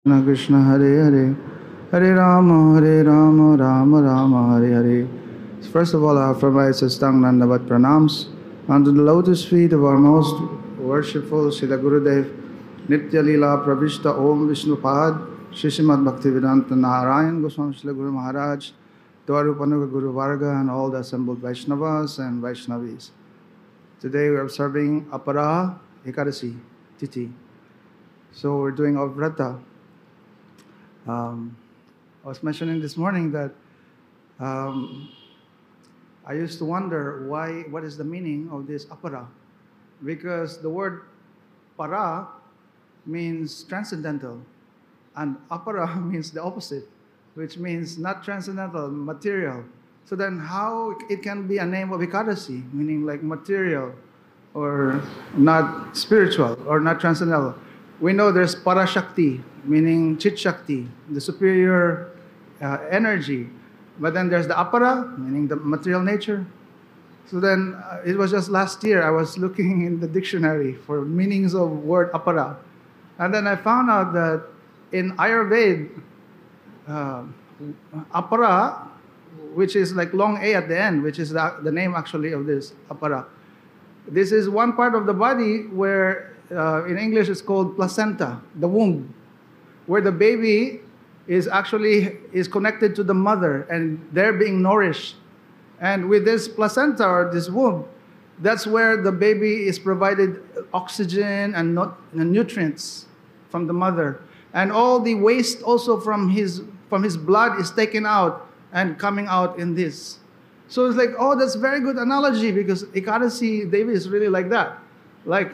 Krishna Krishna Hare Hare Hare Rama Rama Rama Hare Hare. First of all, I offer my Sastang Nandavat Pranams unto the lotus feet of our most worshipful Srila Gurudev Nitya Leela Pravishta Om Vishnu Pad Shishimad Bhaktivedanta Narayan Goswami Srila Guru Maharaj Dwarupanuga Guru Varga and all the assembled Vaishnavas and Vaishnavis. Today we are observing Apara Ekadasi Titi. So we're doing our vrata. I was mentioning this morning that I used to wonder what is the meaning of this apara, because the word para means transcendental, and apara means the opposite, which means not transcendental, material. So then how it can be a name of Ekadasi, meaning like material, or not spiritual, or not transcendental? We know there's Parashakti, meaning Chit Shakti, the superior energy. But then there's the Apara, meaning the material nature. So then it was just last year I was looking in the dictionary for meanings of word Apara. And then I found out that in Ayurveda, Apara, which is like long A at the end, which is the name actually of this Apara. This is one part of the body where in English it's called placenta, the womb, where the baby is connected to the mother and they're being nourished. And with this placenta or this womb, that's where the baby is provided oxygen and nutrients from the mother. And all the waste also from his blood is taken out and coming out in this. So it's like, oh, that's very good analogy, because Ekadasi Devi is really like that. Like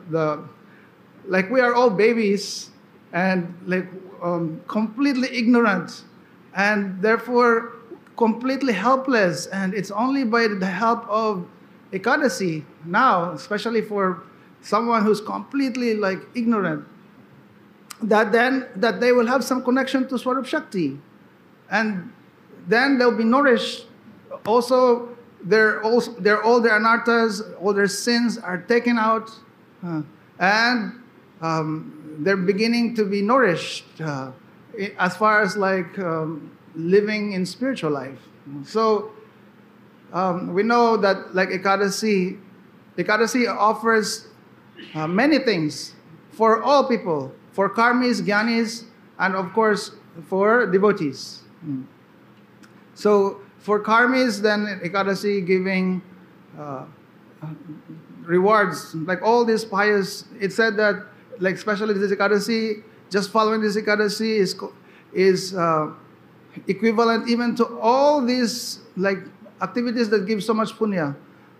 we are all babies and completely ignorant and therefore completely helpless, and it's only by the help of Ekadasi now, especially for someone who's completely ignorant, that they will have some connection to Swarup Shakti, and then they'll be nourished. Also, all their anarthas, all their sins are taken out, and they're beginning to be nourished as far as living in spiritual life. So we know that Ekadasi offers many things for all people, for karmis, jnanis, and of course for devotees. So for karmis, then Ekadasi giving rewards, like all these pious, it said that, especially this Ekadasi, just following this Ekadasi is equivalent even to all these activities that give so much punya,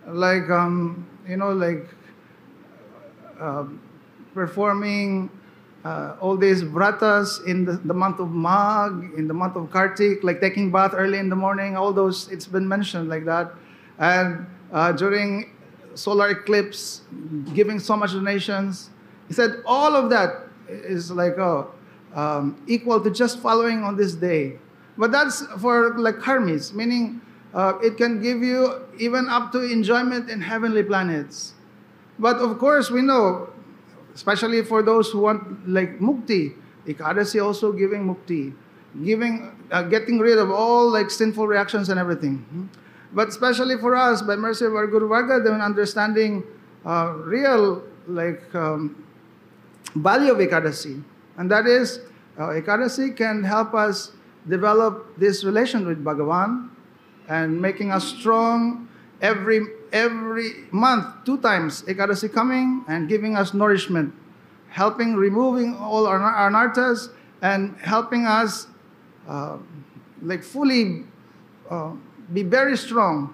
performing all these vratas in the month of Magh, in the month of Kartik, like taking bath early in the morning, all those, it's been mentioned like that. And during solar eclipse, giving so much donations. He said all of that is equal to just following on this day. But that's for karmis, meaning it can give you even up to enjoyment in heavenly planets. But of course, we know, especially for those who want mukti, Ekadasi also giving mukti, getting rid of all sinful reactions and everything. But especially for us, by mercy of our Guru Varga, then understanding real value of Ekadasi, and that is Ekadasi can help us develop this relation with Bhagavan and making us strong every month, 2 times Ekadasi coming and giving us nourishment, removing all our anarthas and helping us fully be very strong.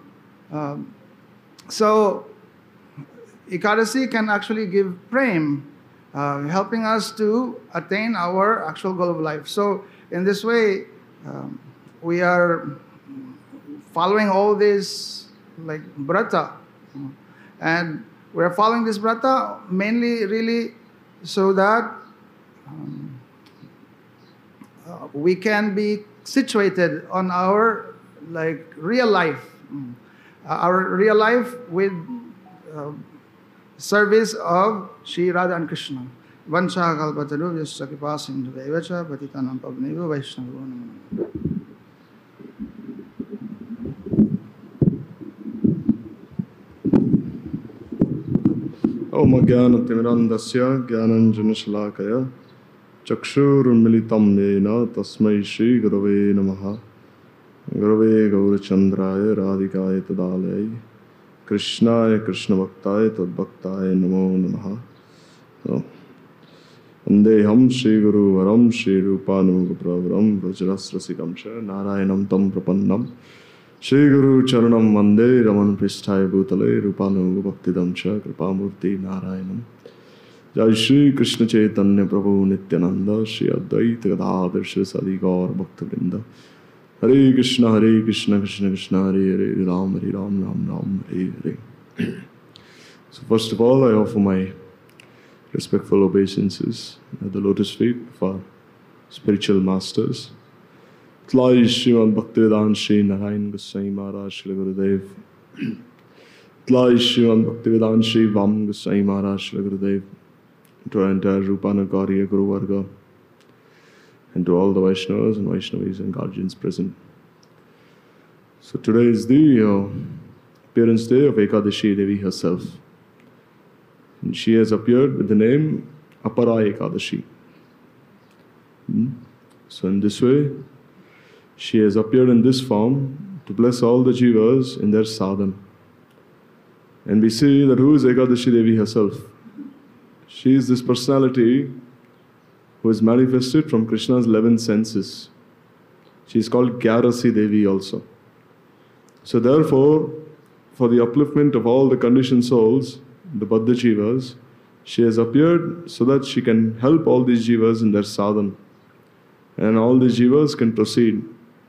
So Ekadasi can actually give prem, helping us to attain our actual goal of life. So in this way, we are following all this brata, and we're following this brata mainly really so that we can be situated on our real life, with service of Shri Radha and Krishna. Vanchakalpatarubhyascha kipasindhuvaiva cha patitanam pavnevo vaishnavo namo namaha. Om Jnana-timirandasya Jnananjana-shalakaya Chakshurunmilitam yena Tasmai Shri Gurave Namaha. Gurave Gaurachandraya Radhikaya Tadalaya Krishnaya Krishna Bhaktaya Tadbhaktaya Namo Namaha. So, Vandeham Shri Guru Varam Shri Rupanuga Pravaram Vajrasrasikam Sha Narayanam Tam Prapannam Shri Guru Charanam Vande Raman Pristhaya Bhutale Rupanuga Bhaktidam Cha Kripamurti Narayanam. Jai Shri Krishna Chaitanya Prabhu Nityananda Shri Advaita Gadadhar Shri Sadigaur Bhaktivinoda. Hare Krishna Krishna Krishna Hare Hare Ram Ram Hare Hare. So first of all, I offer my respectful obeisances at the lotus feet of our spiritual masters. Tlai Shriman Bhaktivedanta Shri Narayan Goswami Maharaj Shri Gurudev. Tlai Shriman Bhaktivedanta Shri Vam Goswami Maharaj Shri Gurudev. To our entire Rupanagariya Guru Varga, and to all the Vaishnavas and Vaishnavis and guardians present. So today is the appearance day of Ekadashi Devi herself. And she has appeared with the name Apara Ekadashi. So in this way, she has appeared in this form to bless all the jivas in their sadhana. And we see that who is Ekadashi Devi herself? She is this personality who is manifested from Krishna's 11 senses. She is called Gyarasi Devi also. So therefore, for the upliftment of all the conditioned souls, the Baddha Jivas, she has appeared so that she can help all these Jivas in their sadhana. And all these Jivas can proceed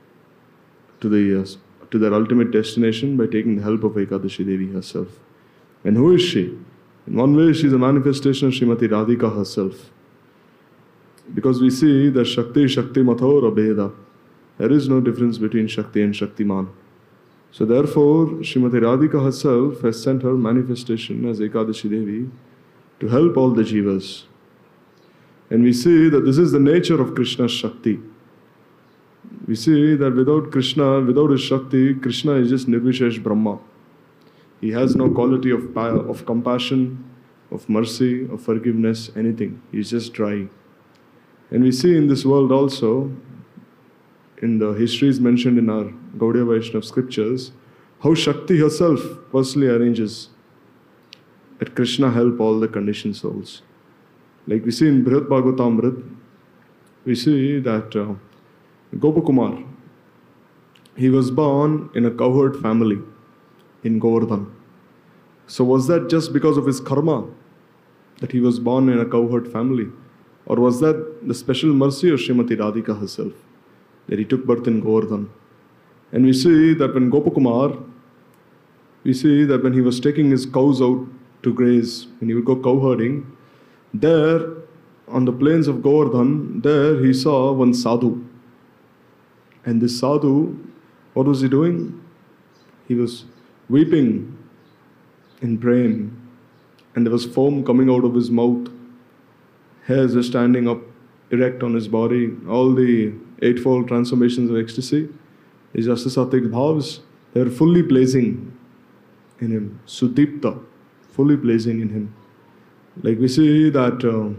to their ultimate destination by taking the help of Ekadashi Devi herself. And who is she? In one way, she is a manifestation of Srimati Radhika herself. Because we see that Shakti Mathor Abheda. There is no difference between Shakti and Shaktiman. So therefore, Srimati Radhika herself has sent her manifestation as Ekadashi Devi to help all the jivas. And we see that this is the nature of Krishna's Shakti. We see that without Krishna, without his Shakti, Krishna is just Nirvishesh Brahma. He has no quality of compassion, of mercy, of forgiveness, anything. He is just dry. And we see in this world also, in the histories mentioned in our Gaudiya Vaishnava scriptures, how Shakti herself personally arranges that Krishna help all the conditioned souls. Like we see in Brihad Bhagavatamrita, we see that Gopakumar, he was born in a cowherd family in Govardhan. So was that just because of his karma that he was born in a cowherd family? Or was that the special mercy of Srimati Radhika herself that he took birth in Govardhan? And we see that when Gopakumar, we see that when he was taking his cows out to graze, when he would go cow herding, there on the plains of Govardhan, there he saw one sadhu. And this sadhu, what was he doing? He was weeping in pain, and there was foam coming out of his mouth. Hairs were standing up erect on his body. All the eightfold transformations of ecstasy, his Astasattvic bhavs, they were fully blazing in him. Sudipta, fully blazing in him. Like we see that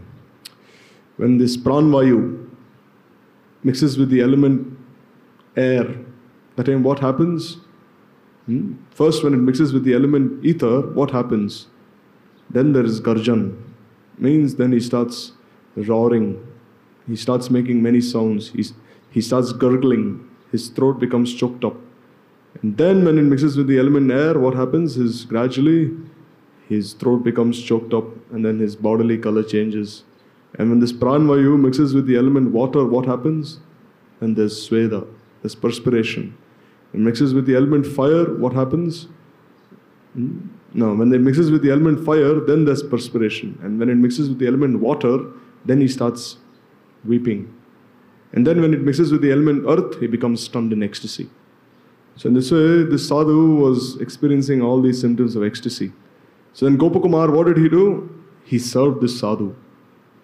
when this pranvayu mixes with the element air, that time what happens? First, when it mixes with the element ether, what happens? Then there is garjan. Means then he starts roaring. He starts making many sounds. He starts gurgling. His throat becomes choked up. And then when it mixes with the element air, what happens is gradually his throat becomes choked up and then his bodily color changes. And when this pranvayu mixes with the element water, what happens? And there's sweda, there's perspiration. It mixes with the element fire, what happens? No, when it mixes with the element fire, then there's perspiration. And when it mixes with the element water, then he starts weeping. And then when it mixes with the element earth, he becomes stunned in ecstasy. So in this way, this sadhu was experiencing all these symptoms of ecstasy. So then Gopakumar, what did he do? He served this sadhu.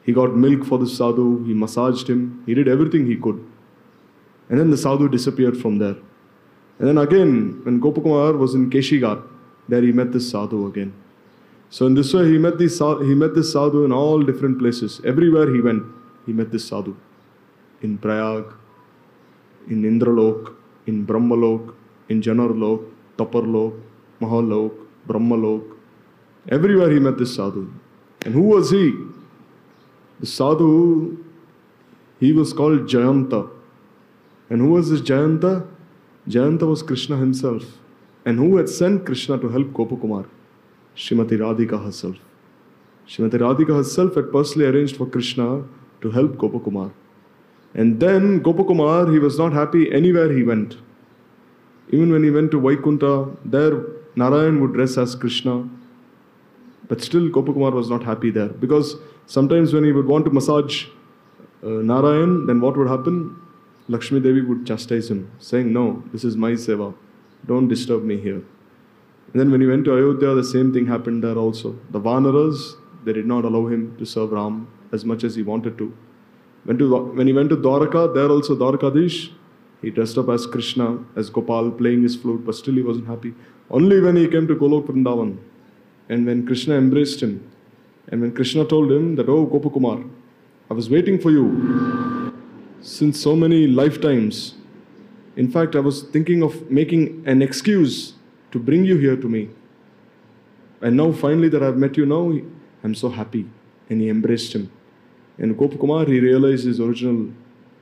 He got milk for the sadhu, he massaged him, he did everything he could. And then the sadhu disappeared from there. And then again, when Gopakumar was in Keshigarh, there he met this sadhu again. So in this way, he met this sadhu in all different places. Everywhere he went, he met this sadhu. In Prayag, in Indralok, in Brahmalok, in Janarlok, Taparlok, Mahalok, Brahmalok. Everywhere he met this sadhu. And who was he? The sadhu, he was called Jayanta. And who was this Jayanta? Jayanta was Krishna himself. And who had sent Krishna to help Gopakumar? Srimati Radhika herself. Srimati Radhika herself had personally arranged for Krishna to help Gopakumar. And then Gopakumar, he was not happy anywhere he went. Even when he went to Vaikunta, there Narayan would dress as Krishna. But still Gopakumar was not happy there. Because sometimes when he would want to massage Narayan, then what would happen? Lakshmi Devi would chastise him, saying, no, this is my seva. Don't disturb me here. And then when he went to Ayodhya, the same thing happened there also. The Vanaras, they did not allow him to serve Ram as much as he wanted to. When he went to Dwaraka, there also Dwarkadish, he dressed up as Krishna, as Gopal, playing his flute, but still he wasn't happy. Only when he came to Golok Vrindavan, and when Krishna embraced him, and when Krishna told him that, oh Gopakumar, I was waiting for you since so many lifetimes. In fact, I was thinking of making an excuse to bring you here to me. And now finally that I've met you now, I'm so happy. And he embraced him. And Gopakumar, he realized his original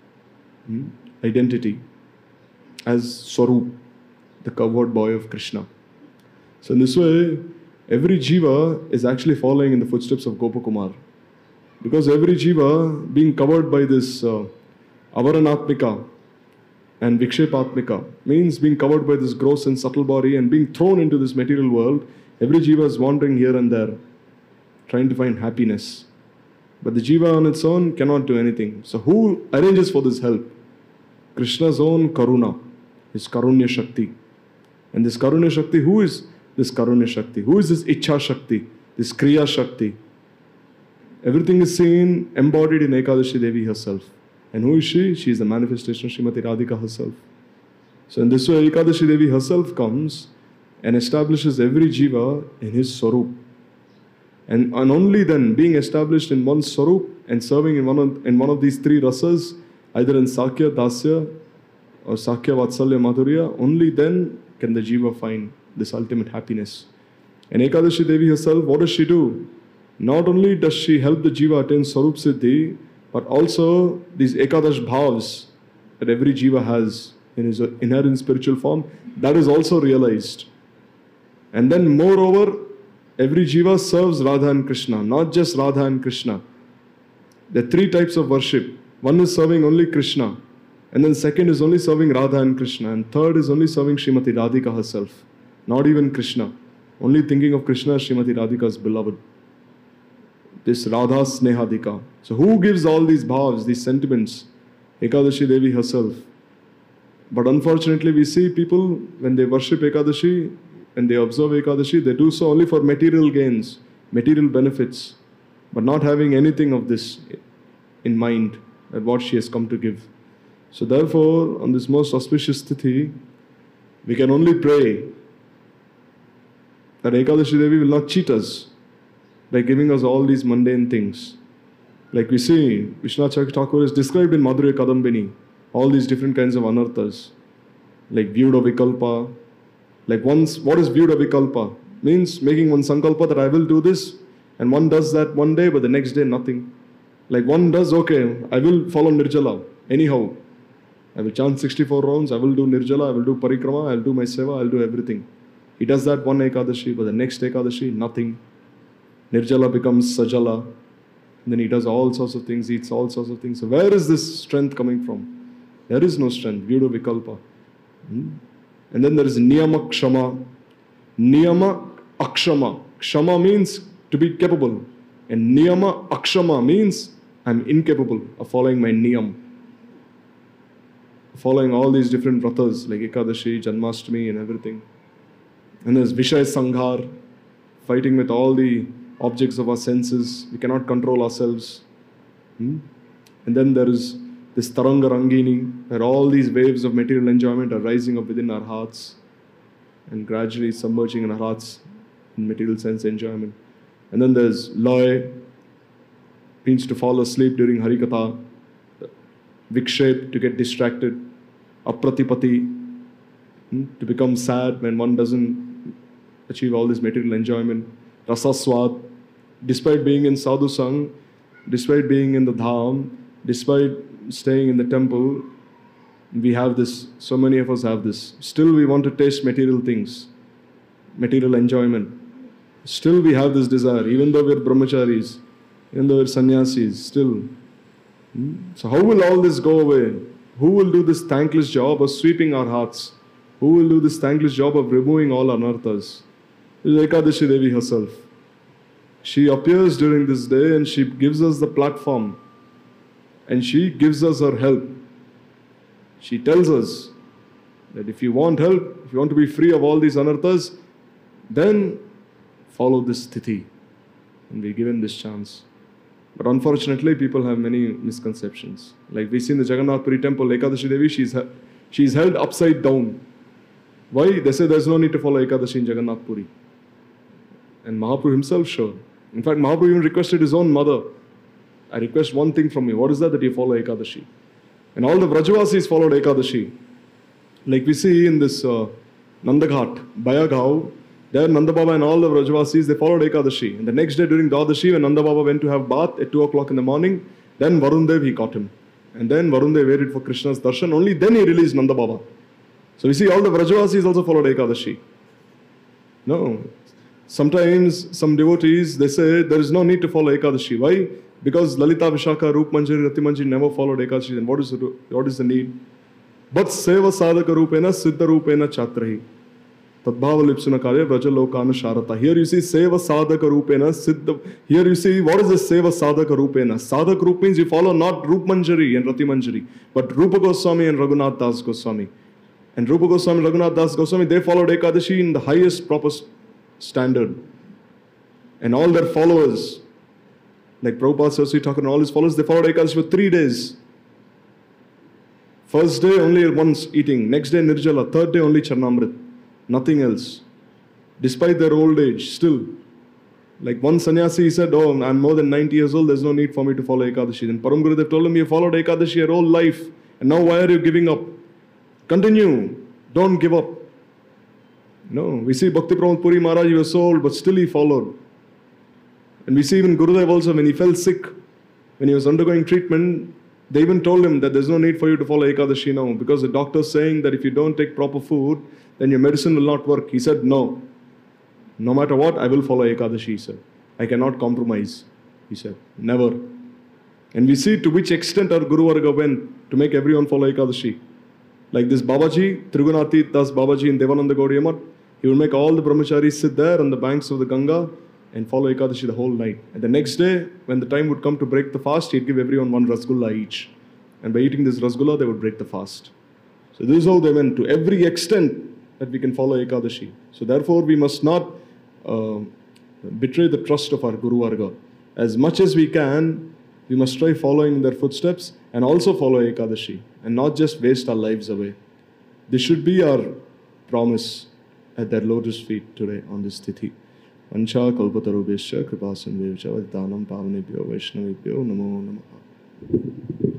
identity as Swarup, the covered boy of Krishna. So in this way, every jiva is actually following in the footsteps of Gopakumar. Because every jiva being covered by this avaranatmika and vikshepatmika means being covered by this gross and subtle body and being thrown into this material world, every jiva is wandering here and there, trying to find happiness. But the jiva on its own cannot do anything. So who arranges for this help? Krishna's own Karuna, his Karunya Shakti. And this Karunya Shakti, who is this Karunya Shakti? Who is this Ichha Shakti? This Kriya Shakti? Everything is seen, embodied in Ekadashi Devi herself. And who is she? She is the manifestation of Srimati Radhika herself. So in this way, Ekadashi Devi herself comes and establishes every jiva in his Swarup. And only then, being established in one Swarup and serving in one of these three rasas, either in Sakya, Dasya, or Sakya, Vatsalya, Madhurya, only then can the jiva find this ultimate happiness. And Ekadashi Devi herself, what does she do? Not only does she help the jiva attain Swarup Siddhi, but also these Ekadash Bhavs that every jiva has in his inherent spiritual form, that is also realized. And then moreover, every jiva serves Radha and Krishna, not just Radha and Krishna. There are three types of worship. One is serving only Krishna, and then second is only serving Radha and Krishna, and third is only serving Srimati Radhika herself, not even Krishna. Only thinking of Krishna as Srimati Radhika's beloved. This Radha Snehadika. So who gives all these bhavs, these sentiments? Ekadashi Devi herself. But unfortunately we see people, when they worship Ekadashi, and they observe Ekadashi, they do so only for material gains, material benefits, but not having anything of this in mind, at what she has come to give. So therefore, on this most auspicious Tithi, we can only pray that Ekadashi Devi will not cheat us by giving us all these mundane things. Like we see, Vishwanath Chakravarti Thakur is described in Madhurya Kadambini, all these different kinds of anarthas, like Vyuda Vikalpa. Like what is Vyuda Vikalpa? Means making one sankalpa that I will do this, and one does that one day, but the next day nothing. Like one does, okay, I will follow Nirjala, anyhow. I will chant 64 rounds, I will do Nirjala, I will do Parikrama, I will do my Seva, I will do everything. He does that one Ekadashi, but the next Ekadashi, nothing. Nirjala becomes Sajala. And then he does all sorts of things, eats all sorts of things. So where is this strength coming from? There is no strength. Vyuda Vikalpa. And then there is Niyama Kshama. Niyama Akshama. Kshama means to be capable. And Niyama Akshama means I'm incapable of following my Niyam. Following all these different vratas like Ekadashi, Janmashtami and everything. And there's Vishaya Sanghar, fighting with all the objects of our senses. We cannot control ourselves. Hmm? And then there is this Taranga Rangini, where all these waves of material enjoyment are rising up within our hearts and gradually submerging in our hearts in material sense enjoyment. And then there's Loy, means to fall asleep during Harikatha, Vikshep, to get distracted, Apratipati, to become sad when one doesn't achieve all this material enjoyment, Rasaswad, despite being in Sadhu Sang, despite being in the Dham, despite staying in the temple, we have this, so many of us have this. Still we want to taste material things, material enjoyment. Still we have this desire, even though we're brahmacharis, even though we're sannyasis, still. So how will all this go away? Who will do this thankless job of sweeping our hearts? Who will do this thankless job of removing all anarthas? It is Ekadashi Devi herself. She appears during this day and she gives us the platform. And she gives us her help. She tells us that if you want help, if you want to be free of all these anarthas, then follow this sthiti. And we're given this chance. But unfortunately, people have many misconceptions. Like we see in the Jagannath Puri temple, Ekadashi Devi, she's held upside down. Why? They say there's no need to follow Ekadashi in Jagannath Puri. And Mahaprabhu himself showed. In fact, Mahaprabhu even requested his own mother, I request one thing from you. What is that? That you follow Ekadashi. And all the Vrajavasis followed Ekadashi. Like we see in this Nandaghat, Bayagav, there Nanda Baba and all the Vrajavasis, they followed Ekadashi. And the next day during Dwadashi, when Nanda Baba went to have bath at 2 o'clock in the morning, then Varundev, he caught him. And then Varundev waited for Krishna's darshan. Only then he released Nanda Baba. So we see all the Vrajavasis also followed Ekadashi. No. Sometimes some devotees, they say there is no need to follow Ekadashi. Why? Because Lalita, Vishaka, Rup Manjari, Rati Manjari never followed Ekadashi. Then what is the need? But Seva Sadhaka Rupena, Siddha Rupena Chatrahi. Tadbhava Lipsuna Karya, Vraja Lokana Sharata. Here you see Seva Sadhaka Rupena, Siddha. Here you see, what is this Seva Sadhaka Rupena? Sadhaka Rup means you follow not Rup Manjari and Rati Manjari, but Rupa Goswami and Raghunath Das Goswami. And Rupa Goswami and Raghunath Das Goswami, they followed Ekadashi in the highest proper standard. And all their followers, like Prabhupada, Saraswati Thakur and all his followers, they followed Ekadashi for 3 days. First day only once eating, next day Nirjala, third day only Charnamrit, nothing else. Despite their old age, still. Like one sannyasi, he said, oh, I'm more than 90 years old, there's no need for me to follow Ekadashi. Then Param Gurudev told him, you followed Ekadashi your whole life, and now why are you giving up? Continue, don't give up. No, we see Bhakti Pramod Puri Maharaj, he was so old, but still he followed. And we see even Gurudev also, when he fell sick, when he was undergoing treatment, they even told him that there's no need for you to follow Ekadashi now, because the doctor's saying that if you don't take proper food, then your medicine will not work. He said, no. No matter what, I will follow Ekadashi, he said. I cannot compromise, he said. Never. And we see to which extent our Guru Varga went to make everyone follow Ekadashi. Like this Babaji, Trigunatit Das Babaji in Devananda Gaudiya Math, he would make all the brahmacharis sit there on the banks of the Ganga and follow Ekadashi the whole night. And the next day, when the time would come to break the fast, he'd give everyone one rasgulla each. And by eating this rasgulla, they would break the fast. So this is how they went, to every extent that we can follow Ekadashi. So therefore, we must not betray the trust of our Guru Varga. As much as we can, we must try following their footsteps and also follow Ekadashi and not just waste our lives away. This should be our promise at their lotus feet today on this tithi. Vancha kalpatarubhesya kripasindhevcha vaditanam pavanebhyo vaishnavebhyo namo namaha.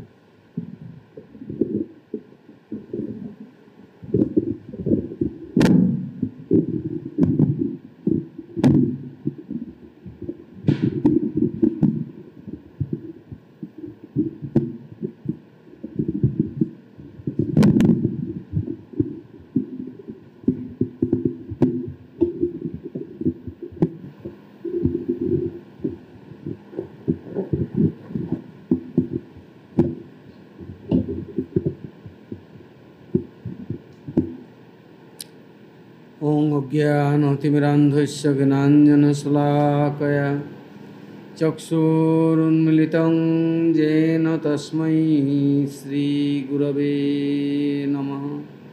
ज्ञानतिमिरान्धस्य ज्ञानाञ्जनशलाकया चक्षुरुन्मिलितं येन तस्मै श्रीगुरवे नमः।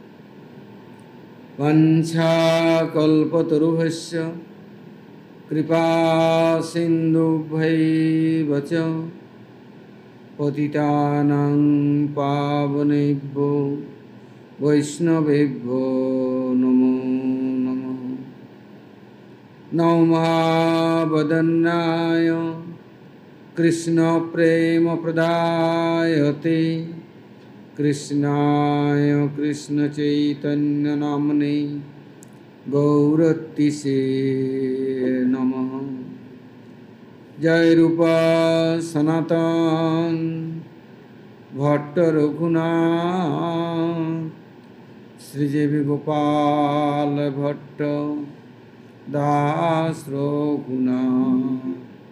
वञ्चाकल्पतरुभ्यश्च कृपासिन्धुभ्यैव च পতিতানাং পাবনেভ্যো বৈষ্ণবেভ্যো নমো নমঃ। নমঃ কৃষ্ণ প্রেম প্রদায়তে কৃষ্ণায় কৃষ্ণ চৈতন্য নামনে গৌরতিসে নমঃ। জয় রূপ সনাতন ভট্ট রঘুনাথ শ্রীজীবী গোপাল ভট্ট দাস রঘুনাথ।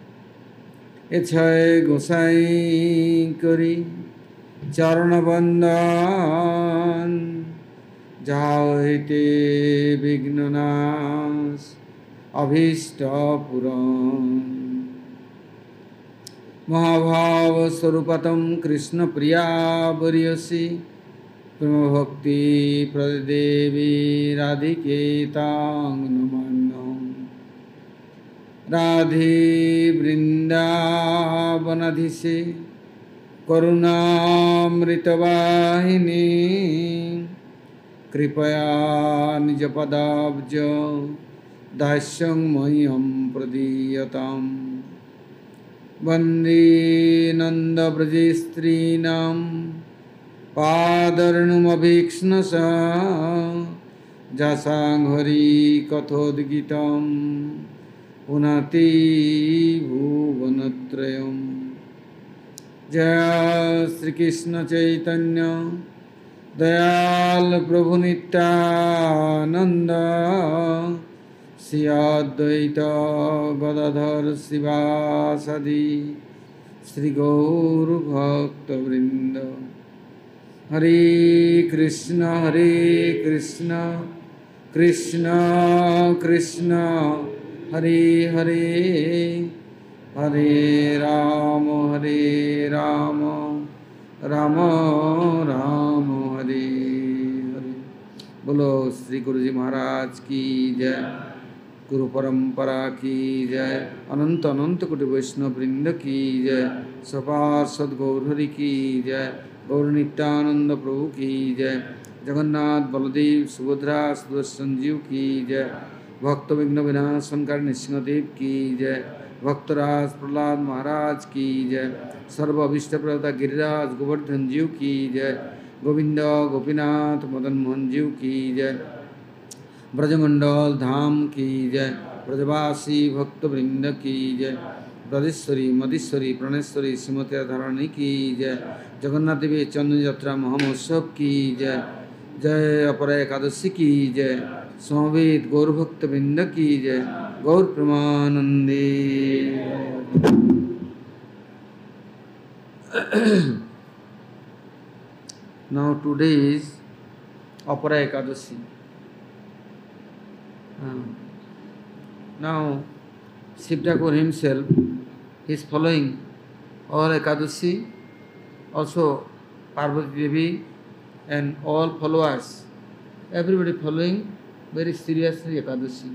এছয় গোসাই করি চরণ বন্দন, যাহা হইতে বিঘ্ন নাশ অভীষ্ট পূরণ। মহাভাব স্বরূপতম কৃষ্ণ প্রিয়া বরিয়সী প্রেম ভক্তি প্রদেবী রাধিকে তাং নমাম্যহম। রাধে বৃন্দাবনাধীশে করুণামৃতবাহিনী কৃপয়া নিজপদাব্জ দাস্যং মह्यं প্রদীয়তাম। বন্দে নন্দব্রজস্ত্রীণাং পাদর্ণুমভীক্ষ্ণশ যশাং হরি কথোদ্গীতম পুনতি ভুবনত্রয়ম। জয় শ্রীকৃষ্ণ চৈতন্য দয়াল প্রভু নিত্যানন্দ, শ্রী অদ্বৈত গদাধর শিবাসাদি শ্রী গৌর ভক্তবৃন্দ। হরে কৃষ্ণ কৃষ্ণ কৃষ্ণ হরে হরে, হরে রাম রাম রাম হরে হরে। बोलो श्री गुरु जी महाराज की जय, गुरु परंपरा की जय, अनंत अनंत कोटि वैष्णव वृंद की जय, सपार सद्गौर हरि की जय, गौर नित्यानंद प्रभु की जय, जगन्नाथ बलदेव सुभद्रा सुदर्शन जीव की जय, भक्त विघ्न विनाशंकर नृसिंहदेव की जय, भक्तराज प्रहलाद महाराज की जय, सर्व अभिष्ट प्रदाता गिरिराज गोवर्धन जीव की जय, गोविंद गोपीनाथ मदन मोहन जीव की जय, ब्रजमंडल धाम की जय, ब्रजवासी भक्तवृंद की जय, ब्रजेश्वरी मदीश्वरी प्रणेश्वरी श्रीमती राधारानी की जय, जगन्नाथ देवी चंद्र यात्रा महोत्सव की जय, जय अपर एकादशी की जय, समवेत गौर भक्तवृंद की जय, गौर प्रेमानंदे। Now today is Apara Ekadashi. Now Shiv Thakur himself is following all Ekadashi, also Parvati Devi and all followers, everybody following very seriously Ekadashi.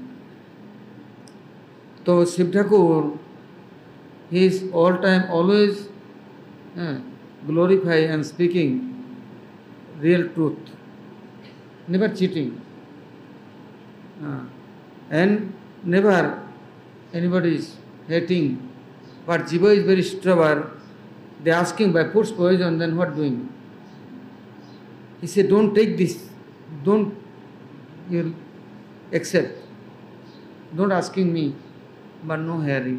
So Shiv Thakur, he is all time always glorify and speaking real truth, never cheating, and never anybody is hating. But Jiva is very stubborn. They asking by food's poison, then what doing? He said, don't take this, don't you accept, don't asking me, but no hearing.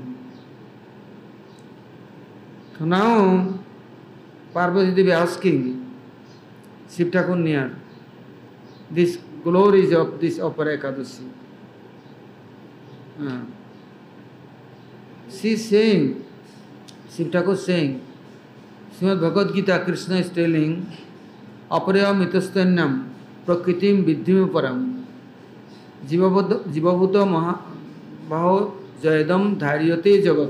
So now Parvati Devi asking Shiv Thakur near this glories of this Apara Ekadashi. She is saying, Shiv Thakur saying, Srimad Bhagavad Gita, Krishna is telling, Aparayam itastanyam prakritim viddhim param jivabhuta mahabhaho jayadam dharyate jagat.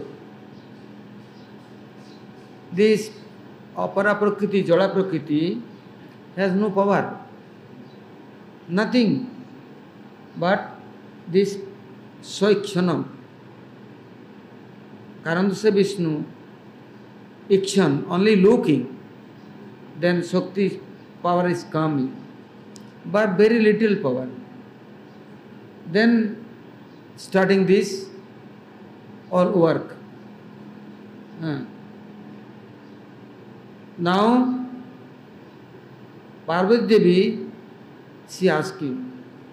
This Apara Prakriti, Jada Prakriti has no power, nothing but this Swaikshanam, Karandasa Vishnu, action, only looking, then Shakti power is coming, but very little power. Then starting this all work. Now Parvati Devi, she asking,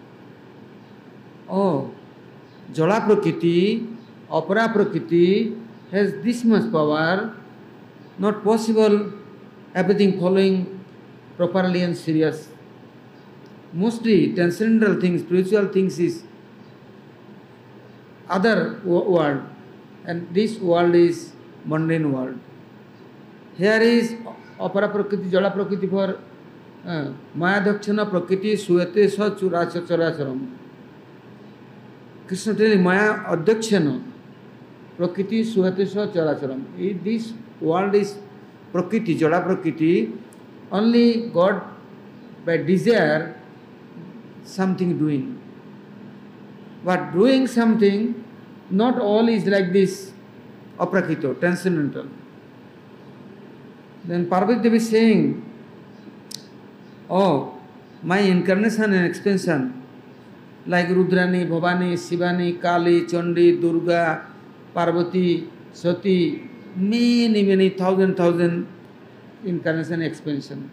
oh, Jala Prakriti, Apara Prakriti has this much power, not possible everything following properly and serious. Mostly transcendental things, spiritual things is other world, and this world is mundane world. Here is Apara Prakriti, Jala Prakriti for Maya Dakshana Prakriti Suyate Sa Churacharam. Krishna telling Maya Adakshana Prakriti Suyate Sa Churacharam. This world is Prakriti, Jala Prakriti. Only God by desire something doing. But doing something, not all is like this aprakito, transcendental. Then Parvati Devi is saying, oh, my incarnation and expansion, like Rudrani, Bhavani, Shivani, Kali, Chandi, Durga, Parvati, Sati, many thousand incarnation expansion.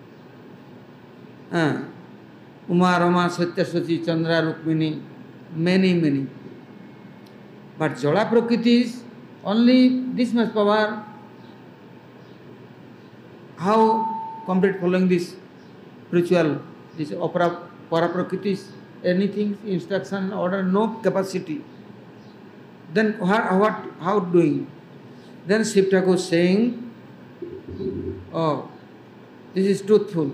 Uma, Rama, Satya, Sachi, Chandra, Rukmini, many. But Jala Prakriti is only this much power. How complete following this ritual, this opera, para Prakriti, anything, instruction, order, no capacity. Then how doing? Then Shiv Thakur saying, oh, this is truthful.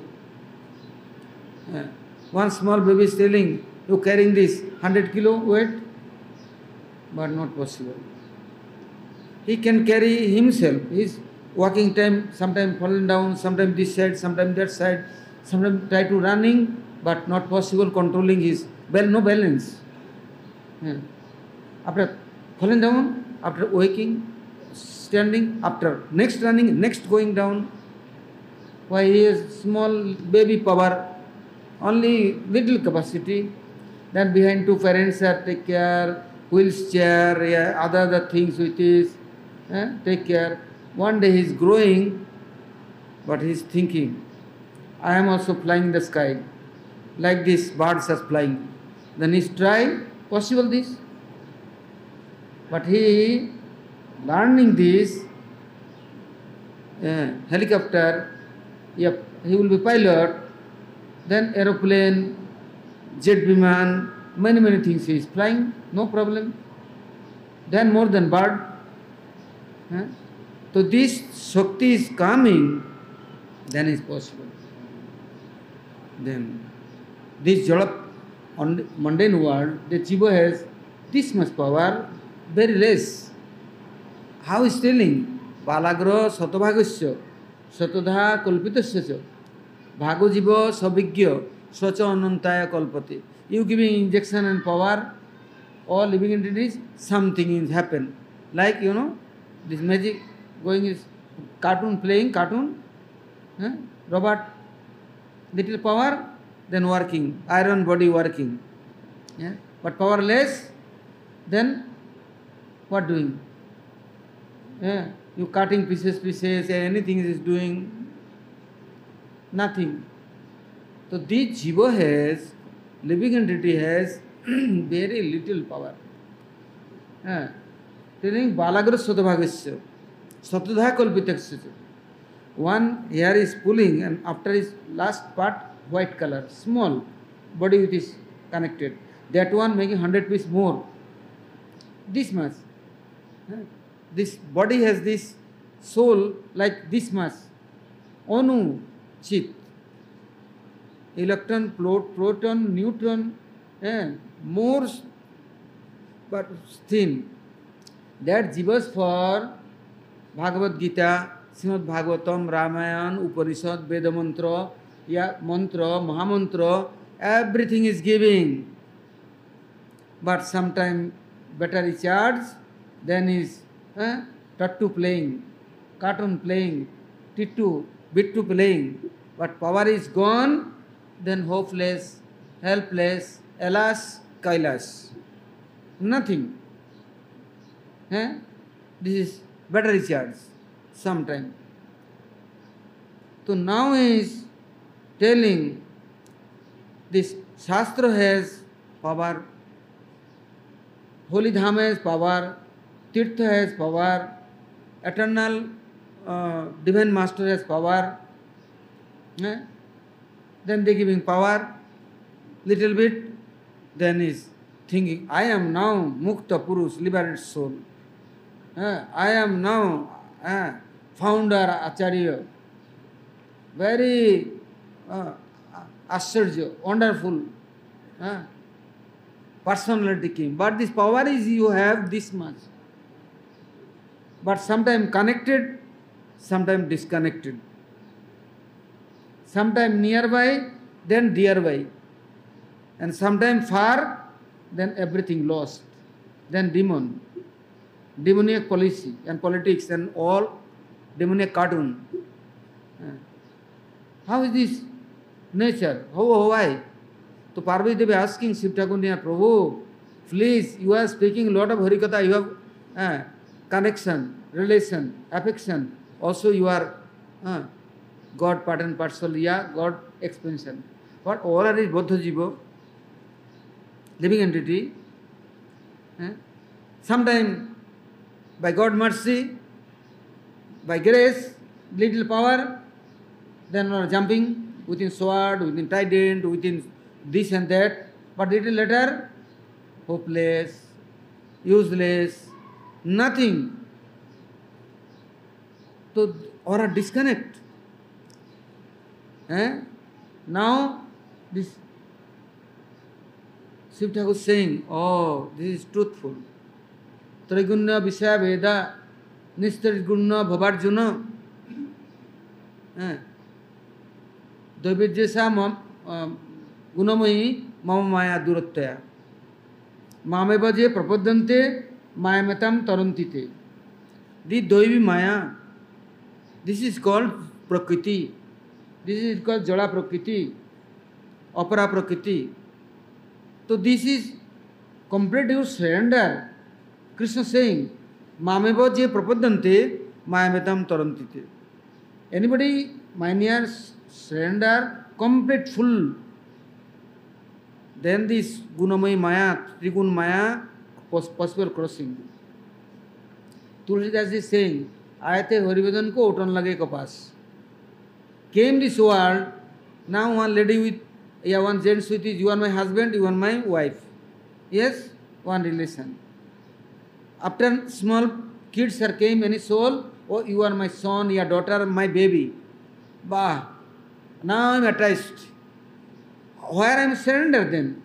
One small baby is telling, you carrying this 100 kilo weight, but not possible. He can carry himself. His walking time, sometimes falling down, sometimes this side, sometimes that side, sometimes try to running, but not possible controlling his, no balance. After falling down, after waking, standing, after next running, next going down. Why he has small baby power, only little capacity. Then behind two parents are take care, wheelchair, other things with his, take care. One day he is growing, but he is thinking, I am also flying in the sky, like this birds are flying. Then he try, possible this? But he learning this, helicopter, yep, he will be pilot, then aeroplane, jet viman, many things he is flying, no problem. Then more than bird. So this Shakti is coming, then is possible. Then this Jala mundane world, the Jiva has this much power, very less. How is telling? Balagra satabhagasya, satadha kalpitasya, bhago jiva sabhigya, sacha anantaya kalpate. You giving injection and power, all living entities, something is happen. Like, this magic going is cartoon, playing cartoon, robot, little power, then working, iron body working. But powerless, then what doing? You cutting pieces, anything is doing, nothing. So this Jiva has, living entity has very little power. Telling Balagra Sotobhagasya, Satudha Kalpitaksya. One hair is pulling, and after his last part, white color, small body with is connected. That one making 100 piece more. This much. This body has this soul like this much. Anu, Chit. Electron, proton, neutron, more but thin. That Jivas for Bhagavad Gita, Srimad Bhagavatam, Ramayana, Upanishad, Veda Mantra, Mantra, Mahamantra, everything is giving. But sometime better recharge, then is tattoo playing. cartoon playing, Tittu, Bittu playing, but power is gone, then hopeless, helpless, alas, Kailas. Nothing. Eh? This is battery charge sometime. So now he is telling this Shastra has power, Holy Dham has power, Tirtha has power, eternal Divine Master has power. Eh? Then they giving power, little bit, then is thinking, I am now Mukta Purush, liberated soul. I am now founder Acharya, very Ashcharya, wonderful personality came. But this power is you have this much. But sometimes connected, sometimes disconnected. Sometimes nearby, then dearby. And sometimes far, then everything lost. Then demon. Demoniac policy and politics and all demoniac cartoon. How is this nature? How, why? So Parvati Devi asking Shiv Thakur, Prabhu, please, you are speaking a lot of Harikatha, you have connection, relation, affection. Also you are God part and parcel, God expansion. But all are is Bodha Jiva, living entity. Sometimes by God mercy, by grace, little power, then are jumping within sword, within trident, within this and that, but little later, hopeless, useless, nothing. So, or a disconnect. Now, this Shiv Thakur is saying, oh, this is truthful. Trigunya Vishaya Veda, Nistariguna Bhavarjuna, Dvaibhyasa Gunamayi Mama Maya Durattaya. Mameva je prapaddante mayamatam tarantite. The Dvaivi Maya, this is called Prakriti. This is called Jala Prakriti, Opera Prakriti. So this is complete your surrender. Krishna saying, Mameva je prapaddante mayamatam tarantite. Anybody, my near surrender, complete full. Then this Gunamai Maya, Trigun Maya, possible crossing. Tulsidas is saying, Ayate Harivadan ko utan lage kapas. Came this world, now one lady with, one gents with is, you are my husband, you are my wife. Yes, one relation. After small kids are came, any soul, oh, you are my son, your daughter, my baby. Bah, now I am attached. Where I am surrendered then?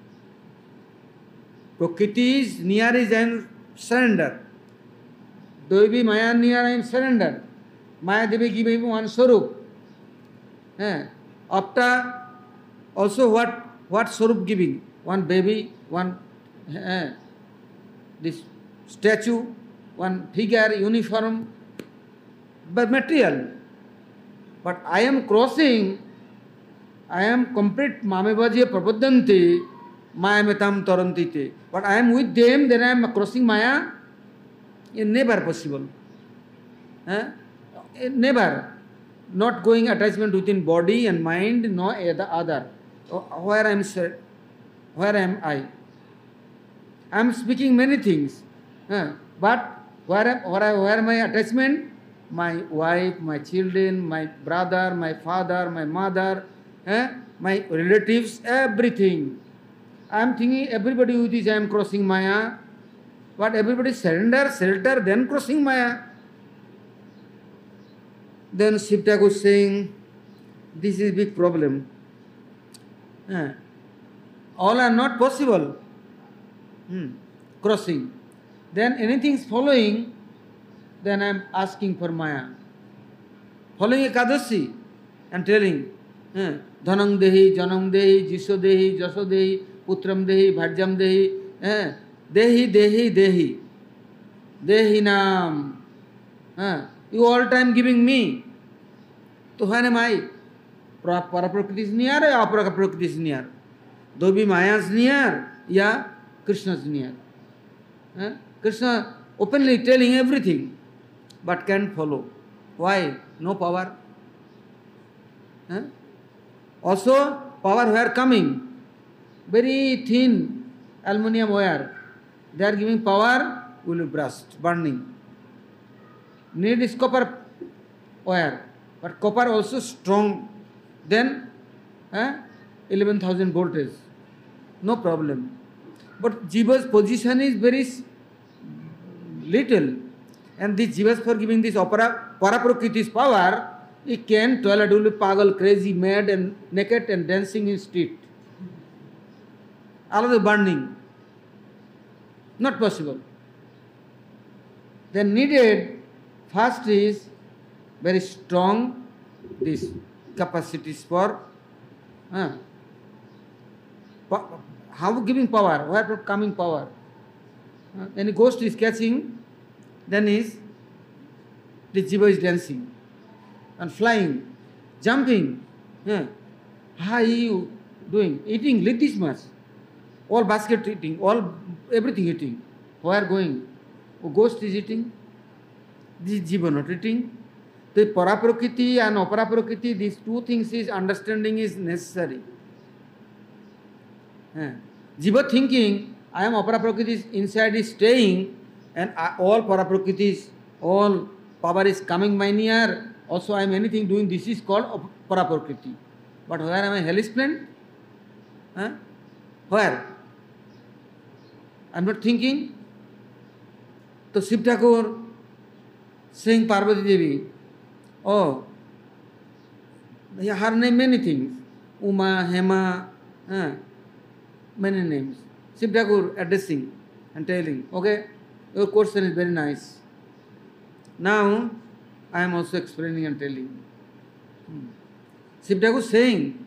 Prakriti is near is I am surrendered. Dvaivi Maya near I am surrendered. Maya Devi give me one Swarup. After also what Swarup giving? One baby, one this statue, one figure, uniform, but material. But I am crossing, I am complete Mamevajya Prapadanti, Mayamatam Tarantite. But I am with them, then I am crossing Maya. It never possible. Never. Not going attachment within body and mind, no other. Where am I? I am speaking many things. But where my attachment? My wife, my children, my brother, my father, my mother, my relatives, everything. I am thinking everybody with this I am crossing Maya. But everybody surrender, shelter, then crossing Maya. Then Shiv Thakur is saying, this is a big problem. All are not possible. Crossing. Then anything is following, then I am asking for Maya. Following Ekadashi, I am telling, Dhanam Dehi, Janam Dehi, Jisho Dehi, Jaso Dehi, Putram Dehi, Bhajam Dehi, Dehi, Dehi, Dehi, Dehi Nam, You all time giving me. So when am I? Para-prakriti is near or apara-prakriti is near? Dobi Maya is near, yeah, Krishna is near. Krishna openly telling everything, but can't follow. Why? No power. Also, power where coming? Very thin aluminium wire. They are giving power, will burst, burning. Need is copper wire, but copper also strong. Then 11,000 voltage, no problem. But Jiva's position is very little, and this Jivas for giving this para-prakriti's power, he can toilet will be pagal, crazy, mad and naked and dancing in street. All of the burning. Not possible. Then needed, first is very strong, this capacities for how giving power, where coming power. Then a ghost is catching, then the jiva is dancing and flying, jumping. How are you doing? Eating like this much. All basket eating, all everything eating. Where going? Oh, ghost is eating. This jiva not eating. The para-prakriti and apara-prakriti, these two things is understanding is necessary. Jiva thinking, I am apara-prakriti inside is staying, and all para-prakritis, all power is coming my near. Also I am anything doing, this is called para-prakriti. But where am I? Hell is plain? Where? I am not thinking. So Shiv Thakur saying Parvati Devi, oh, her name many things. Uma, Hema, many names. Shiv Thakur addressing and telling, okay, your question is very nice. Now, I am also explaining and telling. Shiv Thakur saying,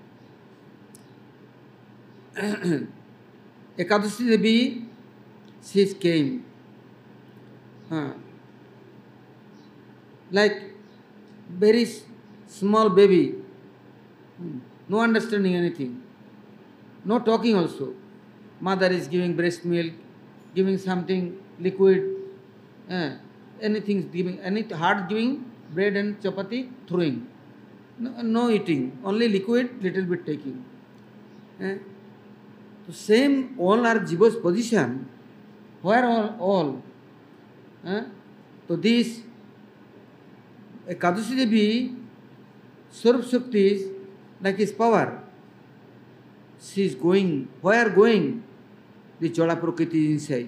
Ekadashi Devi, she came. Like very small baby, no understanding anything, no talking also. Mother is giving breast milk, giving something liquid, anything is giving, any hard giving, bread and chapati throwing. No eating, only liquid, little bit taking. So same all are Jiva's position. Where all? So this Ekadashi Devi, Swarup Shakti is like his power. She is going, where going? The Jala Prakriti inside.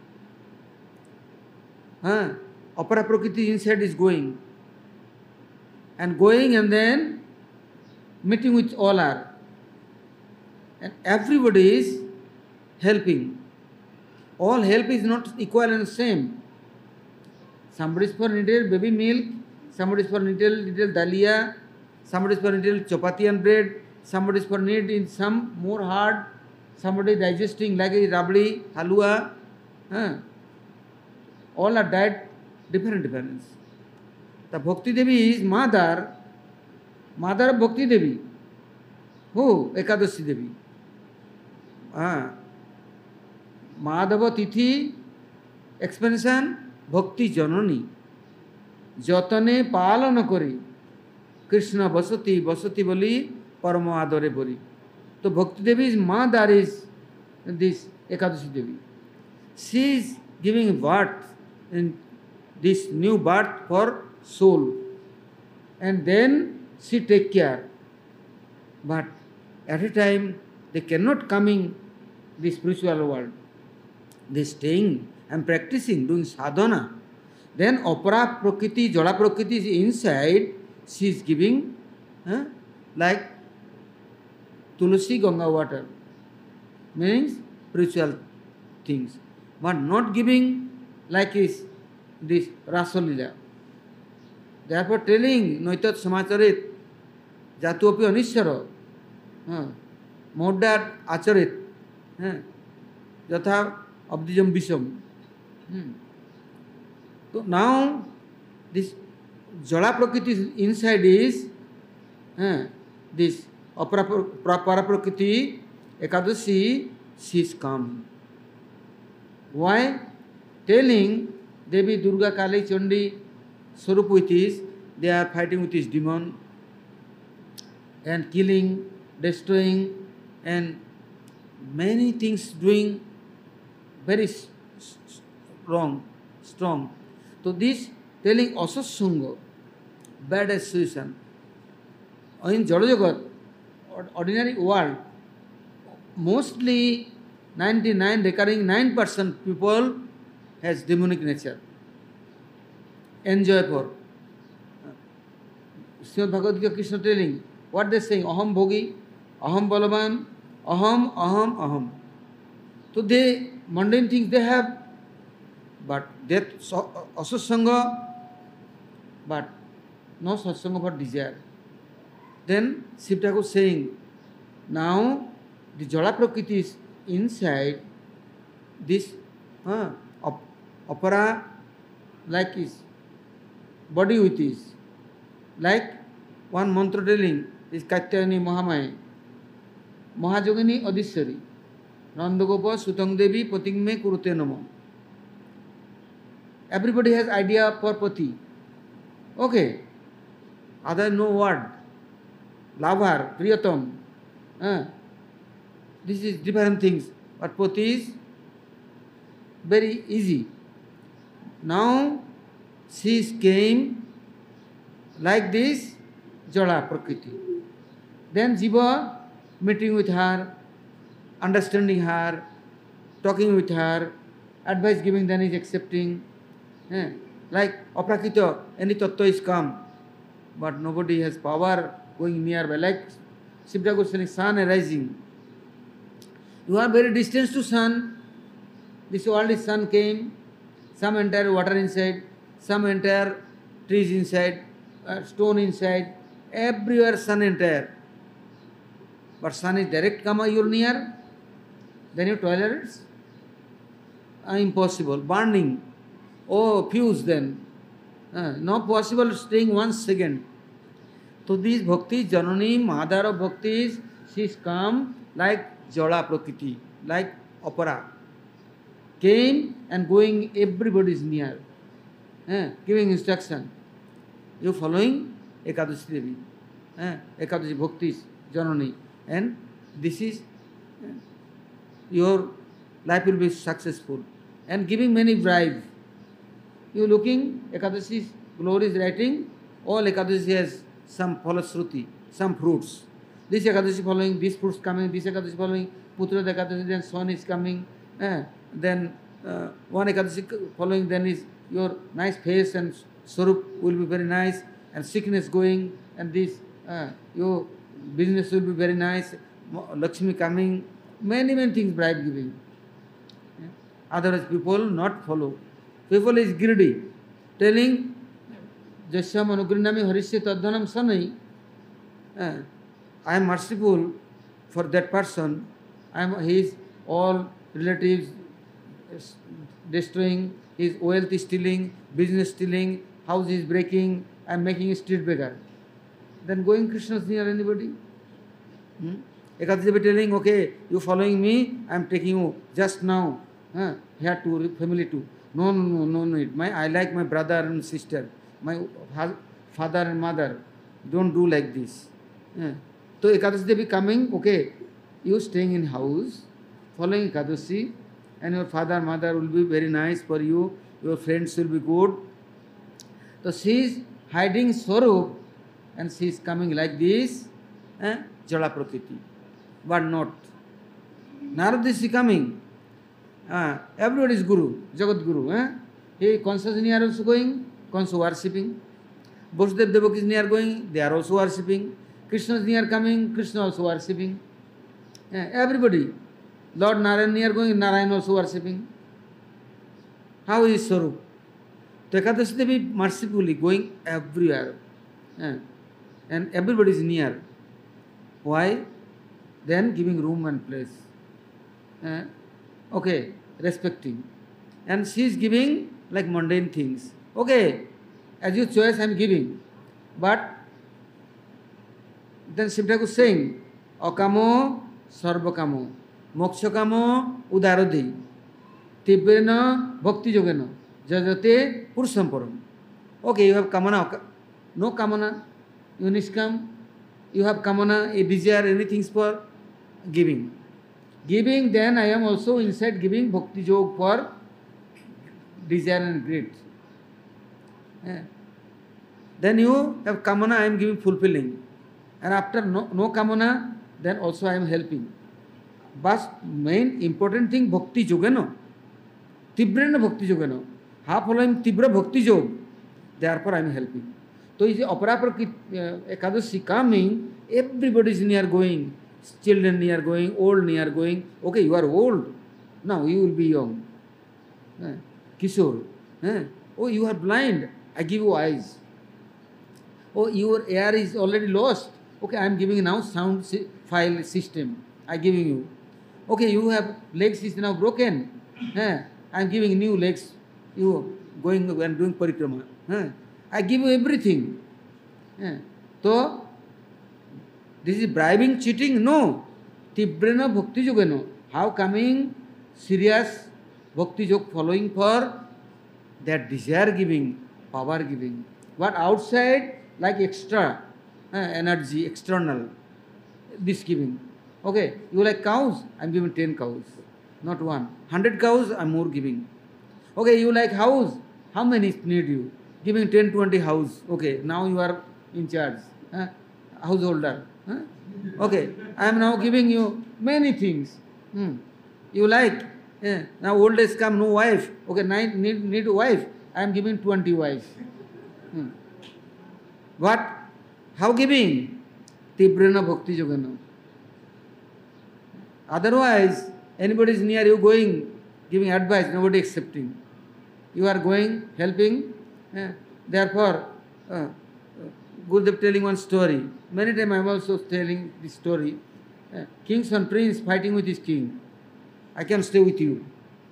Apara Prakriti inside is going. And going and then meeting with all are. And everybody is helping. All help is not equal and same. Somebody is for needed baby milk, somebody is for needed little dalia, somebody is for needed chapati and bread, somebody is for need in some more hard, somebody digesting like a rabli, halua. All are diet different. The Bhakti Devi is mother of Bhakti Devi. Who? Ekadashi Devi. Madhava Tithi expansion Bhakti Janani Jatane Palana Kori Krishna Basati Boli Parama Adore Bori. So Bhakti Devi is mother is this Ekadashi Devi. She is giving birth in this new birth for soul. And then she take care. But at a time they cannot coming the spiritual world. They staying and practicing, doing sadhana. Then apara prakriti, jala prakriti is inside, she is giving like tulsi Ganga water. Means spiritual things. But not giving like is this Rasalila. Therefore telling Noitat Samacharit Jatuapi Anishara Moddad Acharit Yatha Abdijam Bisham. So now this Jala Prakriti inside is this Paraprakriti Ekadashi, she is calm. Why? Telling Devi Durga Kali Chandi Swarup with this, they are fighting with this demon and killing, destroying, and many things doing very strong. So this telling Asasanga, bad association. In Jadajagat, ordinary world, mostly 99 recurring 9% people has demonic nature. Enjoy for. Srimad Bhagavad Gita Krishna telling, what they saying? Aham bhogi, aham balavan, aham. So they, mundane things they have, but that asasanga, but no satsanga for desire. Then Shiv Thakur saying, now the Jala Prakriti is inside this opera like is body with this. Like one mantra telling is Katyayani Mahamaya, Mahajogini Adishwari, Nandagopa Sutang Devi Patingme Kurute Namo. Everybody has idea for Pati. Okay. Other no word. Lover, Priyatam. This is different things. But Pati is very easy. Now she came like this Jala Prakriti. Then Jiva meeting with her, understanding her, talking with her, advice giving, then is accepting. Like Aprakita, any tattva is come, but nobody has power going nearby. Like Shiv Thakur saying, sun arising. You are very distant to sun. This world is sun came, some entire water inside, some entire trees inside, stone inside, everywhere sun entire. But sun is direct come you're near, then you tolerate. Impossible. Burning. Oh, fuse then. Not possible staying 1 second. So these bhakti, Janani, mother of bhaktis, she is calm like Jala Prakriti, like opera. Came and going, everybody is near. Giving instruction. You following Ekadashi Devi. Ekadashi bhaktis, Janani. And this is, your life will be successful. And giving many bribes. You looking, Ekadashi's glory is writing, all Ekadashi has some phalasruti, some fruits. This Ekadashi following, this fruits coming, this Ekadashi following, Putra Ekadashi, then son is coming, then one Ekadashi following, then is your nice face and Swarup will be very nice, and sickness going, and this, your business will be very nice, Lakshmi coming, many things bribe giving. Otherwise people not follow. People is greedy, telling Jasyam Anugrinami Harisya Tadhanam Sanai. I am merciful for that person. I am his all relatives destroying, his wealth is stealing, business stealing, house is breaking, I am making a street beggar. Then going Krishna's near anybody? Ekadashi be telling, okay, you following me, I am taking you just now. Here to family too. No. I like my brother and sister, my father and mother. Don't do like this. So Ekadashi Devi coming, okay, you staying in house, following Ekadashi, and your father, mother will be very nice for you, your friends will be good. So she is hiding Swarup, and she is coming like this, Jala Prakriti, but not. Narada is coming. Everybody is Guru, Jagat Guru. He conscious near also going, conscious worshipping. Vasudev Devaki is near going, they are also worshipping. Krishna is near coming, Krishna also worshipping. Everybody. Lord Narayan near going, Narayan also worshipping. How is Swarup? Ekadashi Devi mercifully going everywhere. And everybody is near. Why? Then giving room and place. Okay, respecting. And she is giving like mundane things. Okay, as your choice I am giving. But then Shiv Thakur is saying, Akamo sarvakamo, mokshakamo udarodhi, tibrena bhakti yogena, jajate purusham param. Okay, you have kamana, no kamana, you niskam, you have kamana, a desire, anything for giving. Giving, then I am also inside giving bhakti yog for desire and greed. Then you have kamana, I am giving fulfilling. And after no kamana, then also I am helping. But main important thing, bhakti yogena. Tibrena bhakti yogena. How following tibra bhakti yog, therefore I am helping. So is Aparapara Ekadashi coming, everybody is near going. Children near going, old near going. Okay, you are old. Now you will be young. Kishore. Oh, you are blind. I give you eyes. Oh, your ear is already lost. Okay, I am giving now sound file system. I am giving you. Okay, you have legs is now broken. I am giving new legs. You going and doing parikrama. I give you everything. So, this is bribing, cheating? No. Tibrena bhakti yogena. How coming serious bhakti yog following for that desire giving, power giving. What outside like extra energy, external, this giving. Okay, you like cows? I am giving 10 cows, not one. 100 cows, I am more giving. Okay, you like house? How many need you? Giving 10, 20 house. Okay, now you are in charge. Householder. Okay, I am now giving you many things. You like? Now old age come, no wife. Okay, need a wife. I am giving 20 wives. What? How giving? Tibrena bhakti yogena. Otherwise, anybody is near you going, giving advice, nobody accepting. You are going, helping. Therefore, Gurudev telling one story. Many times I am also telling this story. King's son prince fighting with his king. I can stay with you.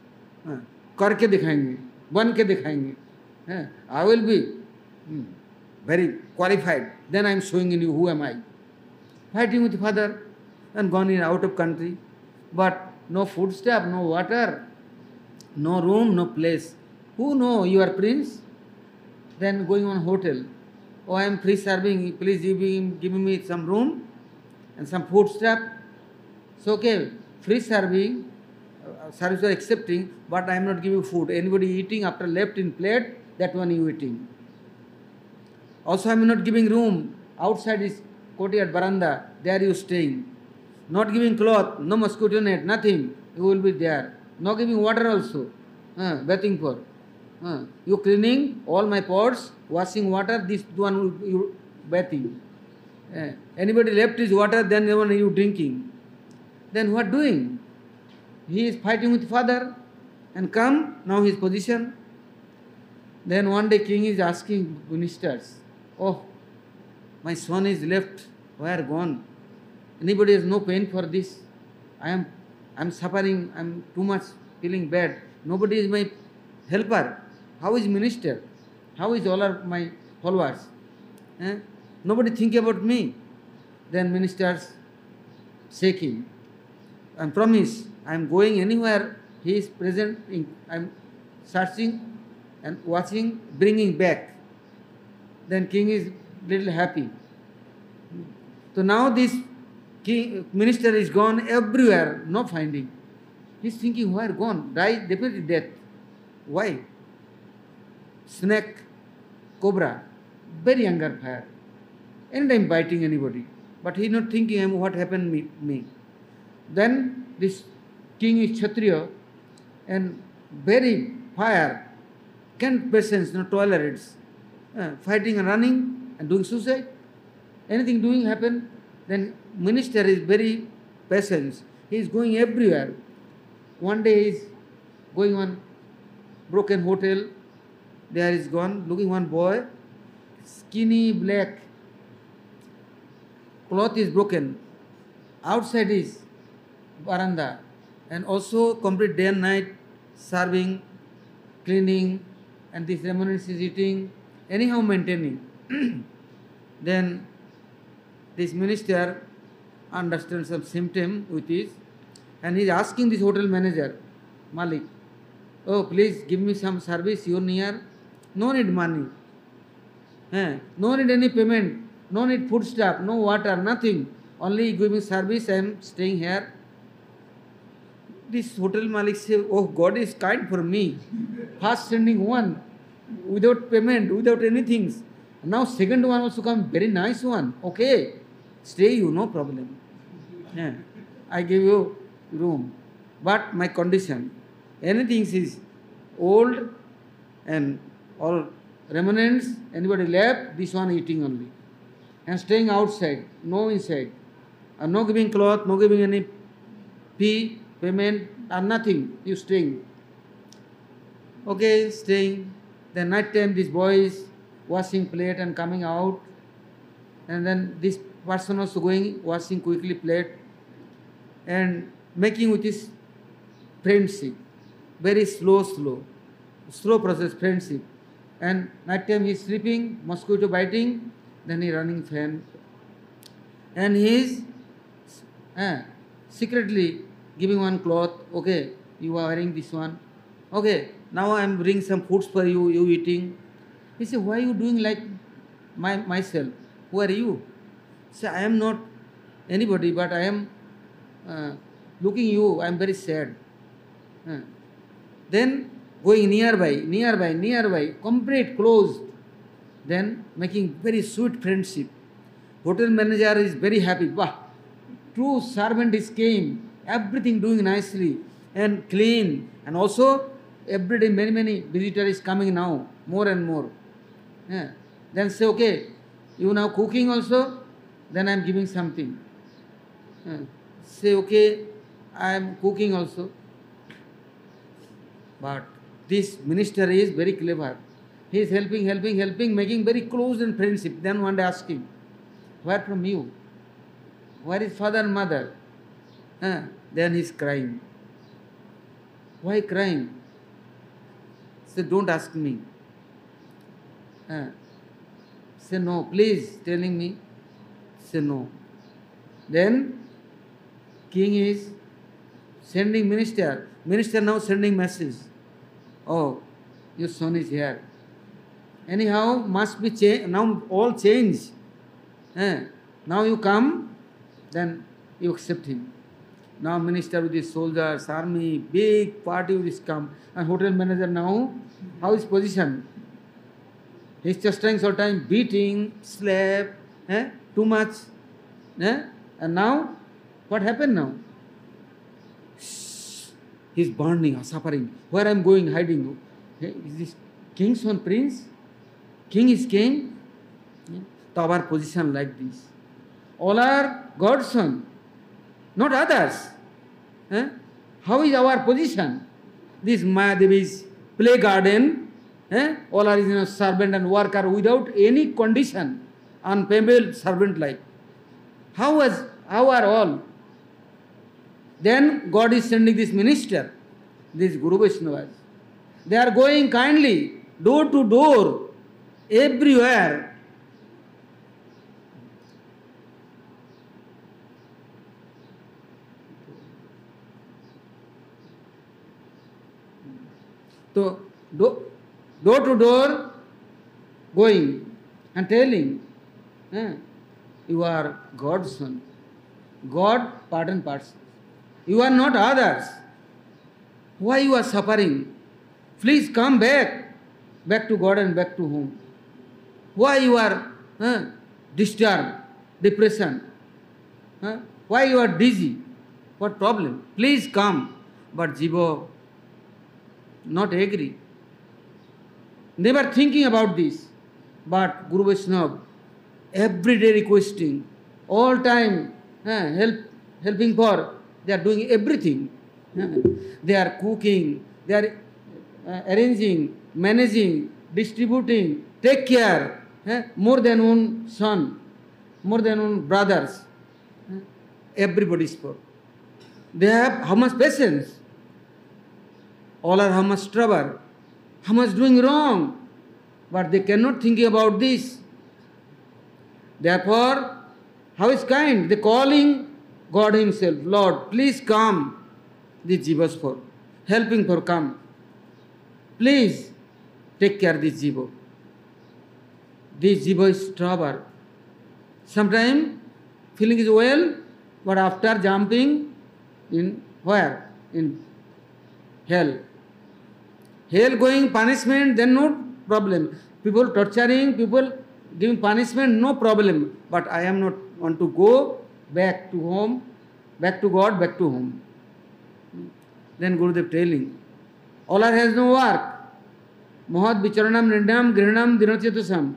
करके दिखाएंगे, बन के दिखाएंगे. I will be very qualified. Then I am showing in you who am I. Fighting with father and gone in out of country. But no foodstuff, no water, no room, no place. Who know you are prince? Then going on hotel. Oh, I am free serving. Please give me some room and some foodstuff. So okay, free serving. Service are accepting, but I am not giving food. Anybody eating after left in plate, that one you eating. Also I am not giving room. Outside is courtyard, veranda, there you staying. Not giving cloth, no mosquito net, nothing. You will be there. Not giving water also. Bathing for. You cleaning all my pots, washing water, this one you bathing. Anybody left his water, then you drinking. Then what doing? He is fighting with father and come, now his position. Then one day king is asking ministers, oh, my son is left, where gone? Anybody has no pain for this? I am suffering, I am too much feeling bad. Nobody is my helper. How is minister? How is all of my followers? Nobody think about me. Then ministers shaking and promise, I am going anywhere, he is present, I am searching and watching, bringing back. Then king is little happy. So now this minister is gone everywhere, no finding. He is thinking, where gone? Die, definitely death. Why? Snake, cobra, very anger fire. Anytime biting anybody. But he is not thinking what happened to me. Then this king is Kshatriya and very fire, can't patience, no tolerates. Fighting and running and doing suicide. Anything doing happen, then minister is very patient. He is going everywhere. One day he is going on broken hotel. There is gone, looking one boy, skinny black, cloth is broken. Outside is veranda. And also complete day and night serving, cleaning, and this remuneration is eating. anyhow maintaining. Then this minister understands some symptom with this, and he is asking this hotel manager, Malik, oh please give me some service, you near, no need money, no need any payment, no need food stuff, no water, nothing, only give me service, I am staying here. This hotel Malik says, oh God is kind for me, first sending one without payment, without anything. Now second one also come, very nice one. Okay, stay you, no problem. I give you room. But my condition, anything is old and all remnants, anybody left, this one eating only. And staying outside, no inside. And no giving cloth, no giving any fee, payment, or nothing. You staying. Okay, staying. Then night time this boy is washing plate and coming out, and then this person also going washing quickly plate and making with his friendship, very slow process friendship. And night time he is sleeping, mosquito biting, then he running fan, and he is secretly giving one cloth. Okay, you are wearing this one. Okay, now I am bringing some foods for you, you eating. He said, why are you doing like myself? Who are you? He said, I am not anybody, but I am looking you, I am very sad. Then going nearby, complete close. Then making very sweet friendship. Hotel manager is very happy. Wow, true servant is came, everything doing nicely and clean, and also every day many visitors coming now, more and more. Then say, okay, you now cooking also, then I am giving something. Say, okay, I am cooking also. But this minister is very clever. He is helping, making very close and friendship. Then one day asking, where from you? Where is father and mother? Then he is crying. Why crying? Say, don't ask me. Say, no, please, telling me. Say, no. Then king is sending minister now sending message. Oh, your son is here. Anyhow, must be changed. Now all change. Now you come, then you accept him. Now minister with his soldiers, army, big party with his come. And hotel manager now, how is position? He is just trying all time, beating, slap, too much. And now, what happened now? He is burning, suffering. Where I am going, hiding. Is this king's son, prince? King is king. So our position like this. All are God's son, not others. How is our position? This Mayadevi's play garden, all are servant and worker without any condition, unpayable servant like. How are all? Then God is sending this minister, this Guru Vaishnavas. They are going kindly, door to door, everywhere. So, door to door, going and telling, you are God's son. God pardon parts. You are not others. Why you are suffering? Please come back to God and back to home. Why you are disturbed, depression? Why you are dizzy? What problem? Please come. But Jiva not agree. Never thinking about this. But Guru Vaishnava every day requesting, all time helping for. They are doing everything. They are cooking, they are arranging, managing, distributing, take care. More than one son, more than one brothers. Everybody's poor. They have how much patience? All are how much trouble, how much doing wrong. but they cannot think about this. Therefore, how is kind? They calling God Himself, Lord, please come, these jivas for, helping for come. Please take care of this jiva. This jiva is trouble. Sometimes feeling is well, but after jumping in where? In hell. Hell going punishment, then no problem. People torturing, people giving punishment, no problem. But I am not want to go back to home, back to God, back to home. Then Gurudev telling, all has no work. Mohat vicharanam nindam grihanam dinochetusam.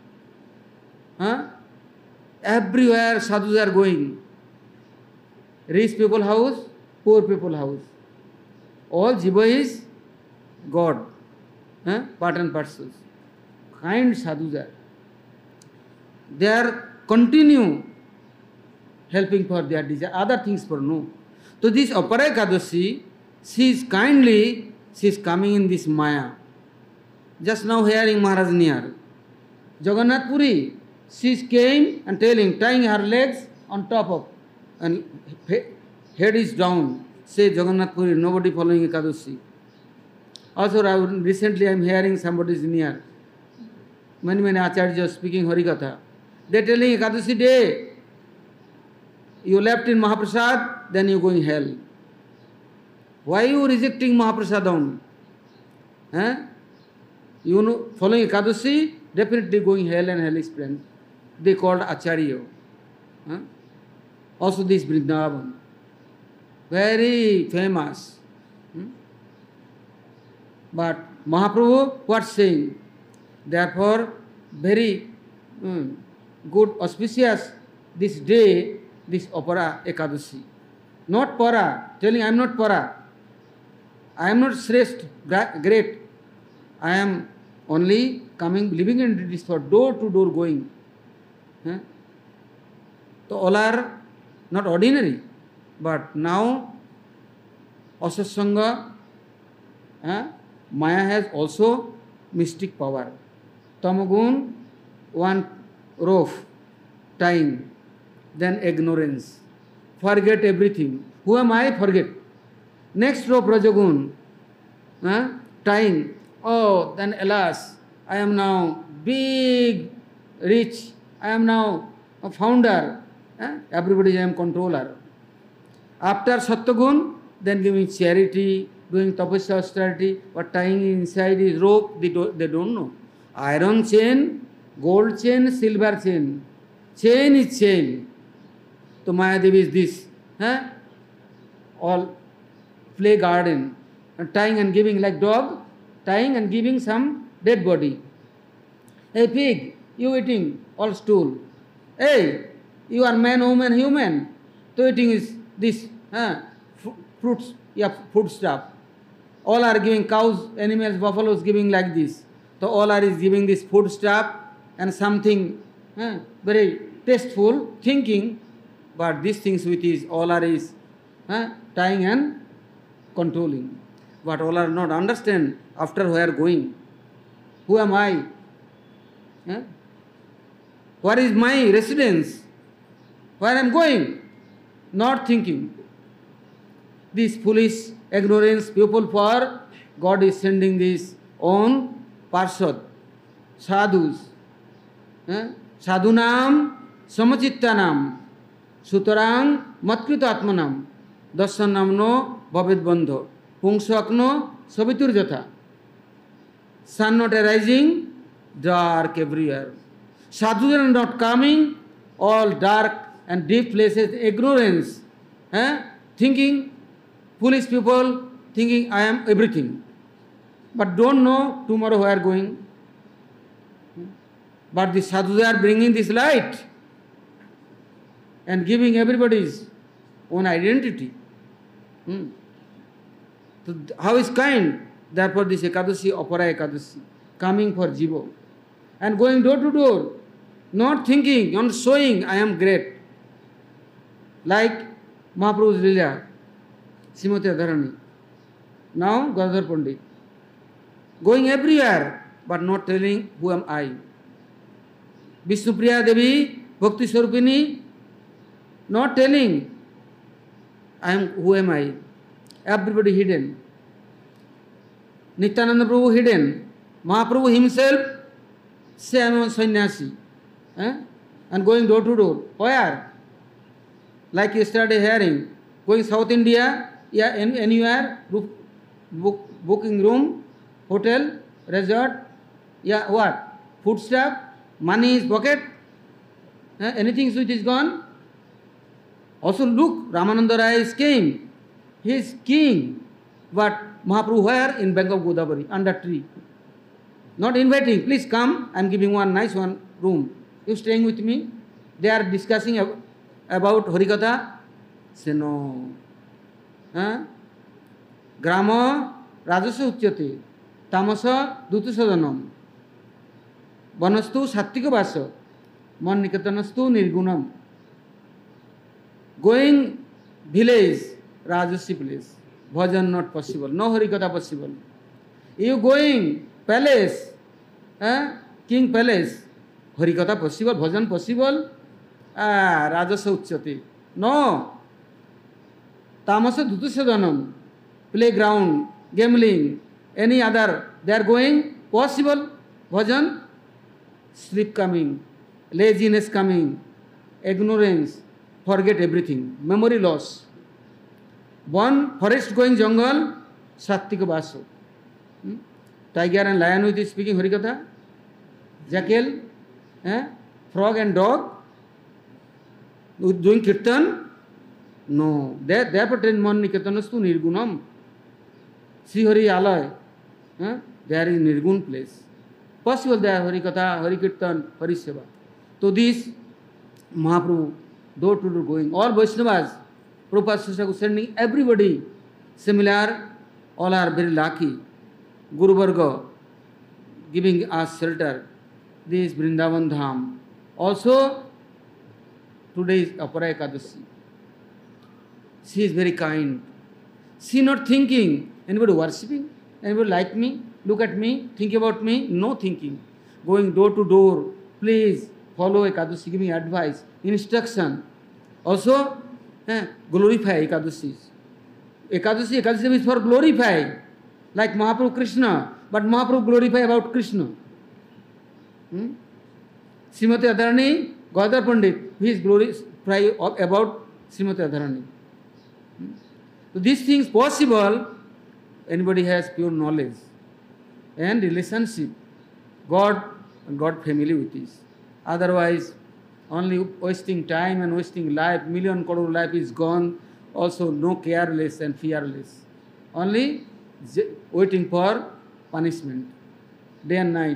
Everywhere sadhus are going. Rich people house, poor people house. All jiva is God. Part and parcels. Kind sadhus are. They are continue helping for their desire, other things for no. So this Apara Ekadashi, she is kindly, she is coming in this Maya. Just now hearing Maharaj near. Jagannath Puri, she came and telling, tying her legs on top of, and head is down. Say Jagannath Puri, nobody following Ekadashi. Also recently I am hearing somebody is near. Many Acharyas speaking Harikatha. They are telling Ekadashi day, you left in Mahaprasad, then you go in hell. Why you rejecting Mahaprasadam? You know, following Ekadashi, definitely going hell and hell is planned. They called Acharya. Also this Vrindavan. Very famous. But Mahaprabhu, what saying? Therefore, very good, auspicious this day, this Apara Ekadashi. Not Para, telling I am not Para. I am not Shrestha, great. I am only coming, living in this for door to door going. So all are not ordinary. But now, Asatsanga, Maya has also mystic power. Tamagun, one rope, tying, then ignorance. Forget everything. Who am I? Forget. Next rope, Rajagun, tying. Oh, then alas, I am now big, rich. I am now a founder. Everybody I am controller. After Sattvagun, then giving charity, doing tapasya, austerity, but tying inside his rope, they don't know. Iron chain, gold chain, silver chain. Chain is chain. So Mayadevi is this. All play garden. And tying and giving like dog, tying and giving some dead body. Hey pig, you eating all stool. Hey, you are man, woman, human. So eating is this fruits, food stuff. All are giving cows, animals, buffaloes giving like this. So all are is giving this food stuff and something very tasteful, thinking, but these things which is all are is tying and controlling. But all are not understand after where going. Who am I? Where is my residence? Where I am going? Not thinking. This foolish ignorance people for God is sending this own Parshad, sadhus. Sadhunam samachittanam sutarang matkrita atmanam dasanamno bhavet bandho pungsakno sabitur jatha. Sun not arising, dark everywhere. Sadhus are not coming, all dark and deep places, ignorance. Thinking, foolish people thinking I am everything. But don't know tomorrow where going. But the sadhus are bringing this light and giving everybody's own identity. So how is kind? Therefore this Ekadashi, Apara Ekadashi, coming for Jiva and going door to door, not thinking, not showing I am great. Like Mahaprabhu's Lila, Srimati Radharani. Now Gadadhar Pandit. Going everywhere, but not telling who am I. Vishnupriya Devi, Bhakti Swarupini, not telling who am I. Everybody hidden. Nityananda Prabhu hidden. Mahaprabhu himself say I am a sannyasi. And going door to door. Where? Like yesterday hearing, going South India, yeah, anywhere, booking room, hotel, resort, yeah, what? Foodstuff, money is pocket, anything which is gone. Also look, Ramananda Rai is king. He is king. But Mahaprabhu where? In bank of Godavari, under tree. Not inviting, please come, I am giving one nice one room. You staying with me? They are discussing about Harikatha. Say no. Grama Rajasa Uchyate, Tamasa Dutusadanam, Vanastu Sattika Vasa, Manikatanastu Nirgunam. Going village, Rajasi place, bhajan not possible, no Harikatha possible. You going palace, king palace, Harikatha possible, bhajan possible, Rajasa Uchyate. No. Tamasa Dutusadanam, playground, gambling, any other, they are going, possible, bhajan, sleep coming, laziness coming, ignorance, forget everything, memory loss. One forest going jungle, Sattika Vaso. Tiger and lion with is speaking Harikatha, jackal, frog and dog, doing kirtan. No, therefore man nikatanastu nirgunam. Sri Hari Alay, there is nirgun place. Possible there Harikatha, Harikirtan, Hariseva. So this Mahaprabhu, door to door going. All Vaishnavas, Prabhupada Sashaku sending everybody similar, all are very lucky. Guru Varga giving us shelter. This Vrindavan Dham. Also, today is Apara Ekadashi. She is very kind. She not thinking, anybody worshipping, anybody like me, look at me, think about me, no thinking. Going door to door, please follow Ekadashi, giving advice, instruction. Also, glorify Ekadashi. Ekadashi is for glorify, like Mahaprabhu Krishna, but Mahaprabhu glorify about Krishna. Srimati Adharani, Gadadhar Pandit, he is glorify about Srimati Adharani. So these things possible, anybody has pure knowledge and relationship, God and God family with this. Otherwise, only wasting time and wasting life, million crore life is gone, also no careless and fearless. Only waiting for punishment, day and night.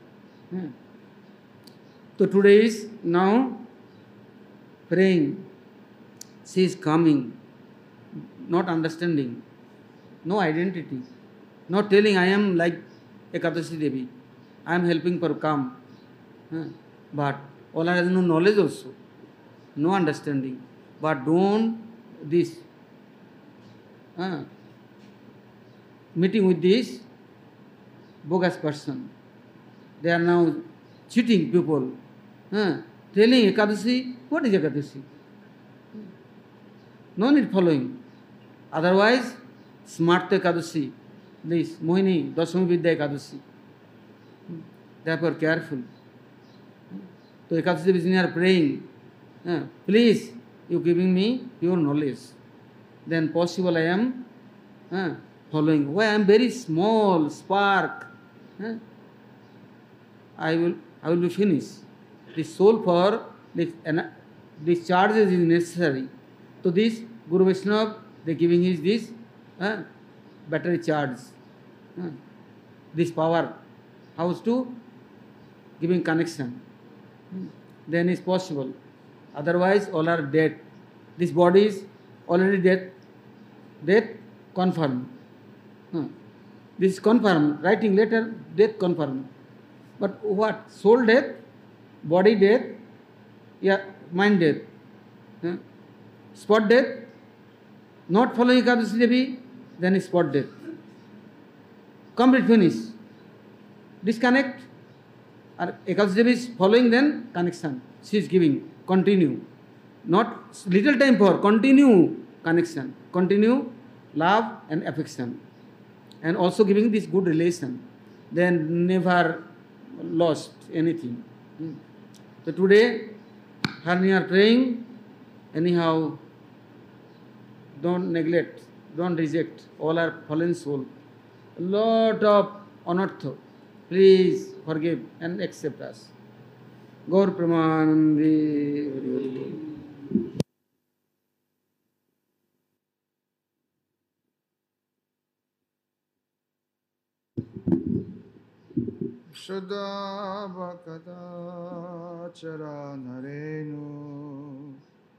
So today is now praying, she is coming. Not understanding, no identity, not telling I am like Ekadashi Devi, I am helping for come. But all has no knowledge also, no understanding. But don't this meeting with this bogus person. They are now cheating people, telling Ekadashi, what is Ekadashi? No need following. Otherwise, Smarta Ekadashi, this Mohini, Dasami Vidya Ekadashi. Therefore, careful. So Ekadashi Devi are praying, please, you giving me pure knowledge. Then possible I am following. Why I am very small spark. I will be finished. The soul for this charges is necessary. So this Guru Vaishnava, they giving is this battery charge, this power, how to giving connection. Then is possible. Otherwise, all are dead. This body is already dead. Death confirmed. This is confirmed. Writing later, death confirmed. But what? Soul death, body death, yeah, mind death. Spot death. Not following Ekadashi Devi, then is spot death. Complete finish. disconnect. And Ekadashi Devi is following, then connection. She is giving, continue. Not little time for, continue connection, continue love and affection. And also giving this good relation. Then never lost anything. So today, when you are praying, anyhow, don't neglect, don't reject. All are fallen soul. A lot of anartha. Please forgive and accept us. Gaur Pramanandi Hari Hari. Shuddha Bhakata Charanarenu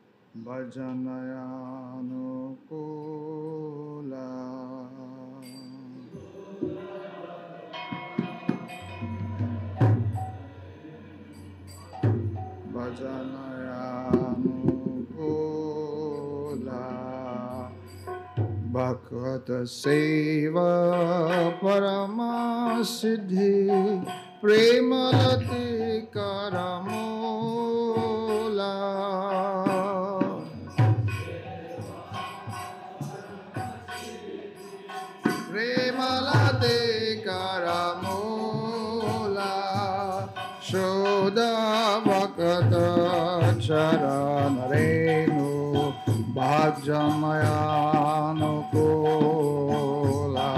Bhajanayanu Kula Bhajanayanu Kula Bhakata Seva Parama Siddhi Premalati Karamola Premalati Karamola Shuddha Bhakata Charanarenu Bhajamayanu Kula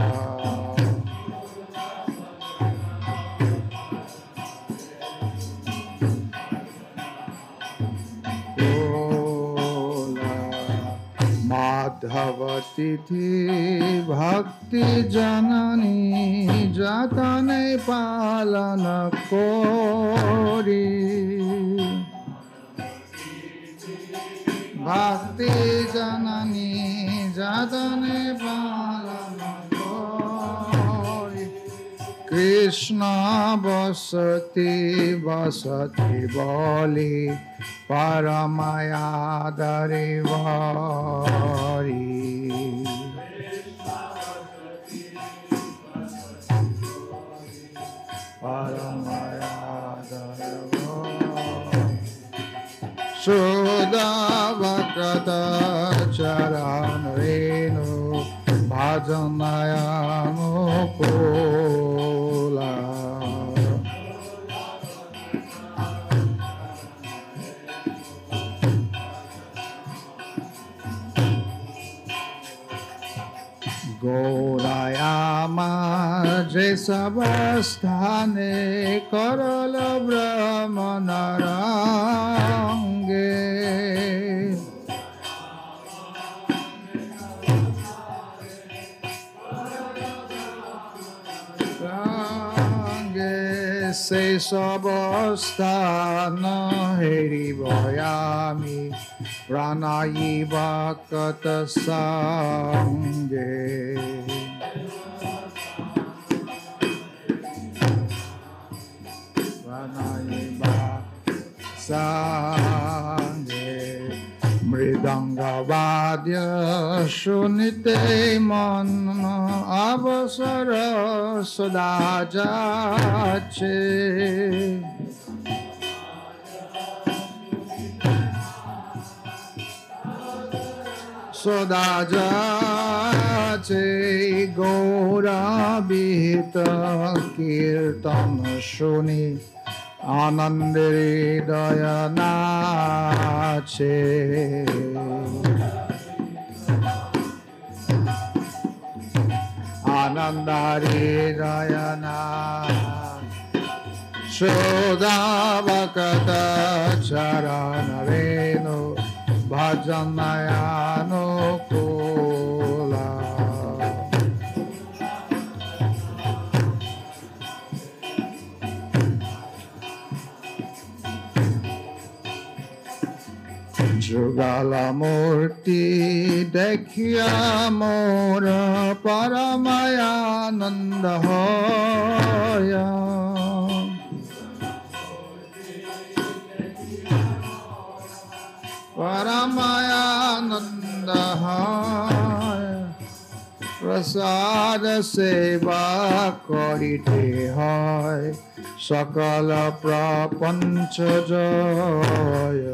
Madhavatithi Bhakti Janani Jatane Palana Kori Bhakti Janani Jatane Palana Kori Krishna Vasati Vasati Bali Paramaya Darivari Paramaya Darivari Shuddha Bhakata Charanarenu Bhajanayanu Kula Gaurayama Jesabasthane Karala Brahmanarange Se sabastana heri boyami pranayiva kata sange pranayiva sange mridanga vadya shunite manna avasara sadajache sadajache gora bhita kirtan shuni Anandiri Dayanache Anandari Dayanache Shuddha Bhakata Charanarenu Bhajanayanu Kula Jugala Murti Dekhya Mora Paramaya Nanda Hoya Paramaya Nanda Hoya प्रसाद सेवा करिते হয় सकल प्रपंच जय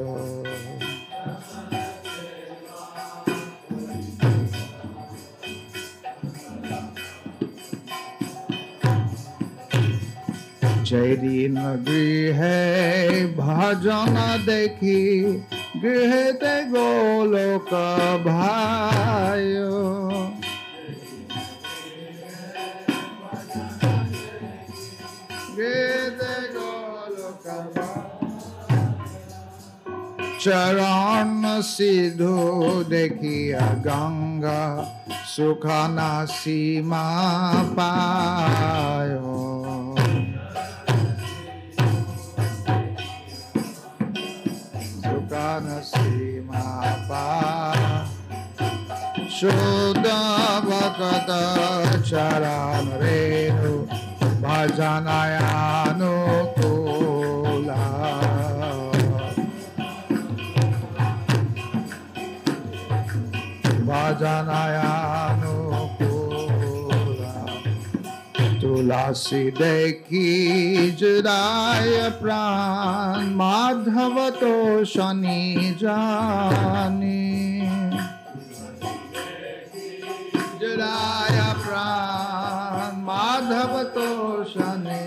जयदीन गृहे भजन देखी गृहते गोलोक भायो गृहते गोलोक चरण सिधु देखिया गंगा सुखाना सीमा पायो सीमा पा शुद्ध भक्त चरण रेणु भजनायानुकूला भजनायानुकूला तुलसी देखी जुदाय प्राण माधव तो शनि जानी जुदाय प्राण माधव तो शनि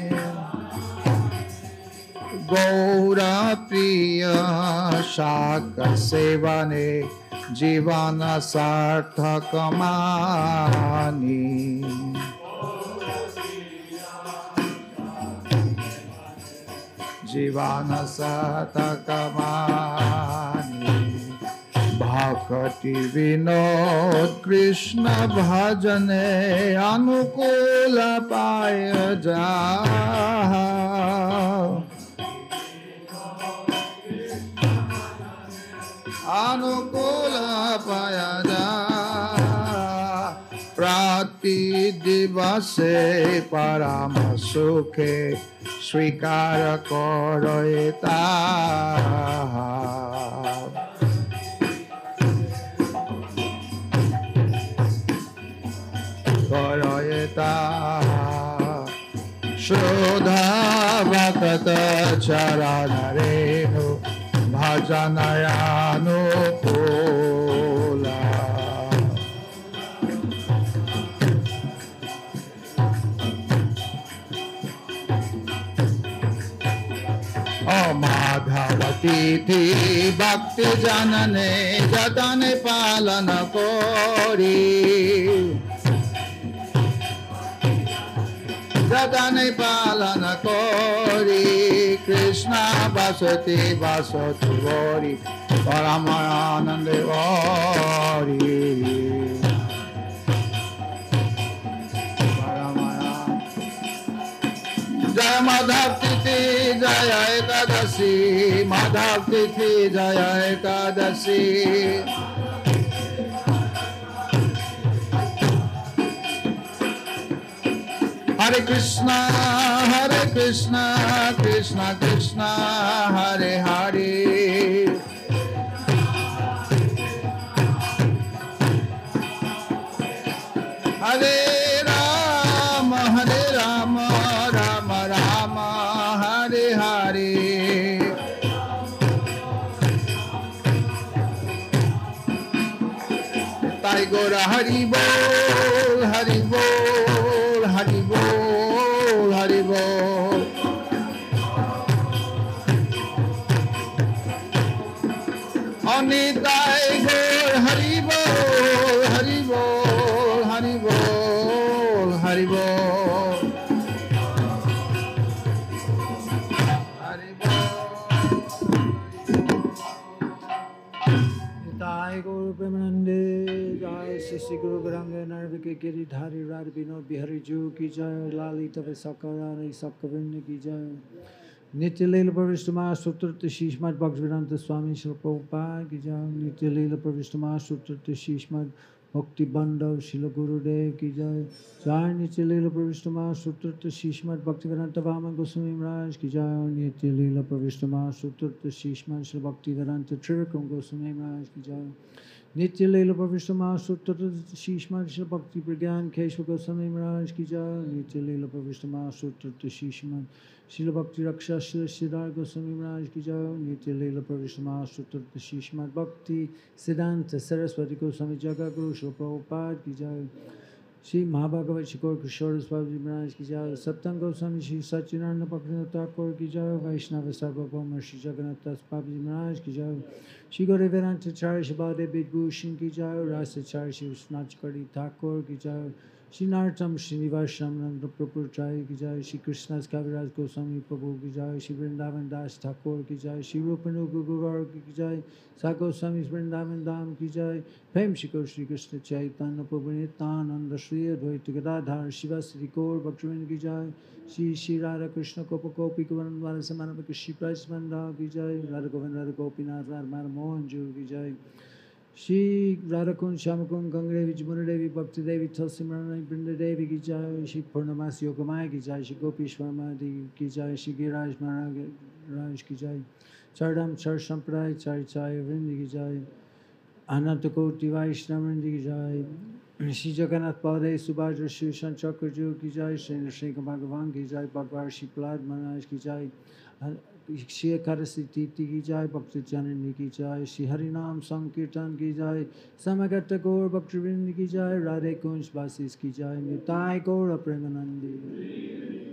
गौर प्रिय शाक सेवने जीवन सार्थक मानी जीवन शतकमानी भक्ति विनोद कृष्ण भजने अनुकूल पाय जा अनुकूल पाय जा प्रति दिवसे परम सुखे स्वीकार करता श्रोधा भक्त चरण रेणु भजनयानुकूला माधव तिथि भक्ति जनने जतन पालन कोरी जतन पालन कोरी कृष्ण बसति बसति गौरी परमानंद गौरी जय माधव तिथि जय एकादशी माधव तिथि जय एकादशी हरे कृष्णा कृष्णा कृष्णा हरे हरे हरे राम राम राम हरे हरे ताई गौर हरि बोल हरि बोल हरि बोल हरि बोल अनिताई गौर हरि बोल हरि बोल हरि बोल हरि बोल हरि बोल ताई गौर प्रेमानंदे जय श्री गुरु गौरांग नरविके गिरिधारी राज विनोद बिहारी जू की जय लालित सकरानी सकविंद की जय नित्य लीला प्रविष्टमा सूत्र शीशमद भक्तिवेदांत स्वामी शिल प्रभुपाद की जय नित्य लीला प्रविष्टमा सूत्र शीशमद भक्ति बंधव शिल गुरुदेव की जय जय नित्य लीला प्रविष्टमा सूत्र शीशमद भक्तिवेदांत वामन गोस्वामी महाराज की जय नित्य लीला प्रविष्टमा सूत्र शीशमद शिल भक्तिवेदांत त्रिविक्रम गोस्वामी महाराज की जय Nitya Leela Parvishtama Sutta Shishma Shila Bhakti Pragyan Keshva Goswami Maharaj Ki Jai. Nitya Leela Parvishtama Sutta Shishma Shila Bhakti Raksha Shila Siddhar Goswami Maharaj Ki Jai. Nitya Leela Parvishtama Sutta Shishma Bhakti Siddhanta Saraswati Goswami Jaga Guru Shila Prabhupada Ki Jai. Shri Mahabhagavat Shikor Kishore Swami Maharaj Ki Jai. Saptam Goswami Shri Satchidananda Bhaktivinoda Thakur Ki Jai. Vaishnava Sarvabhauma Shri Jagannath Das Babaji Maharaj Ki Jai. Shri Gauri Vedanta Chari Shabade Bidbhushan Ki Jai. Rasa Chari Shri Vishwanath Thakur Ki Jai. Shri Nartam Shri Nivashananda Prabhu Chai Ki Jai. Shri Krishna's Kaviraj Goswami Prabhu Ki Jai. Shri Vrindavan Das Thakur Ki Jai. Shri Rupanuga Guru Ki Jai. Sagoswami Vrindavan Dham Ki Jai. Prem Shikar Shri Krishna Chaitanya Prabhu Nityananda Shri Advaita Gadadhar Shiva Sri Gaur Bhaktivinoda Ki Jai. Shri Shri Radha Krishna Gopa Gopi Kavanandwara Samanavaka Shri Prajmanda Ki Jai. Radha Govinda Radha Gopinath Radha Madha Mohan Ju Ki Jai. Shri Radhakund Shamakund Gangadevi Jamuna Devi Bhakti Devi Tulsi Marana Brinda Devi Ki Jai. Shri Purnamasi Yogamaya Ki Jai. Shri Gopishwar Ki Jai. Shri Giraj Maharaj Ki Jai. Chardam Char Sampradaya Chari Chaya Vrindi Ki Jai. Anantakoti Vaishnavandi Ki Jai. Shri Jagannath Baladev Subhadra Shri Shanchakraju Ki Jai. Shri Bhagavan Ki Jai. Bhagwan Shri Prahlad Maharaj Ki Jai. Shri Akarasi Titi Ki Jai. Bhakti Janani Ki Jai. Shri Harinam Sankirtan Ki Jai. Samagata Gaur Bhakti Vrindi Ki Jai. Radhe Kunj Basis Ki Jai. Nitai Gaur Premanandi.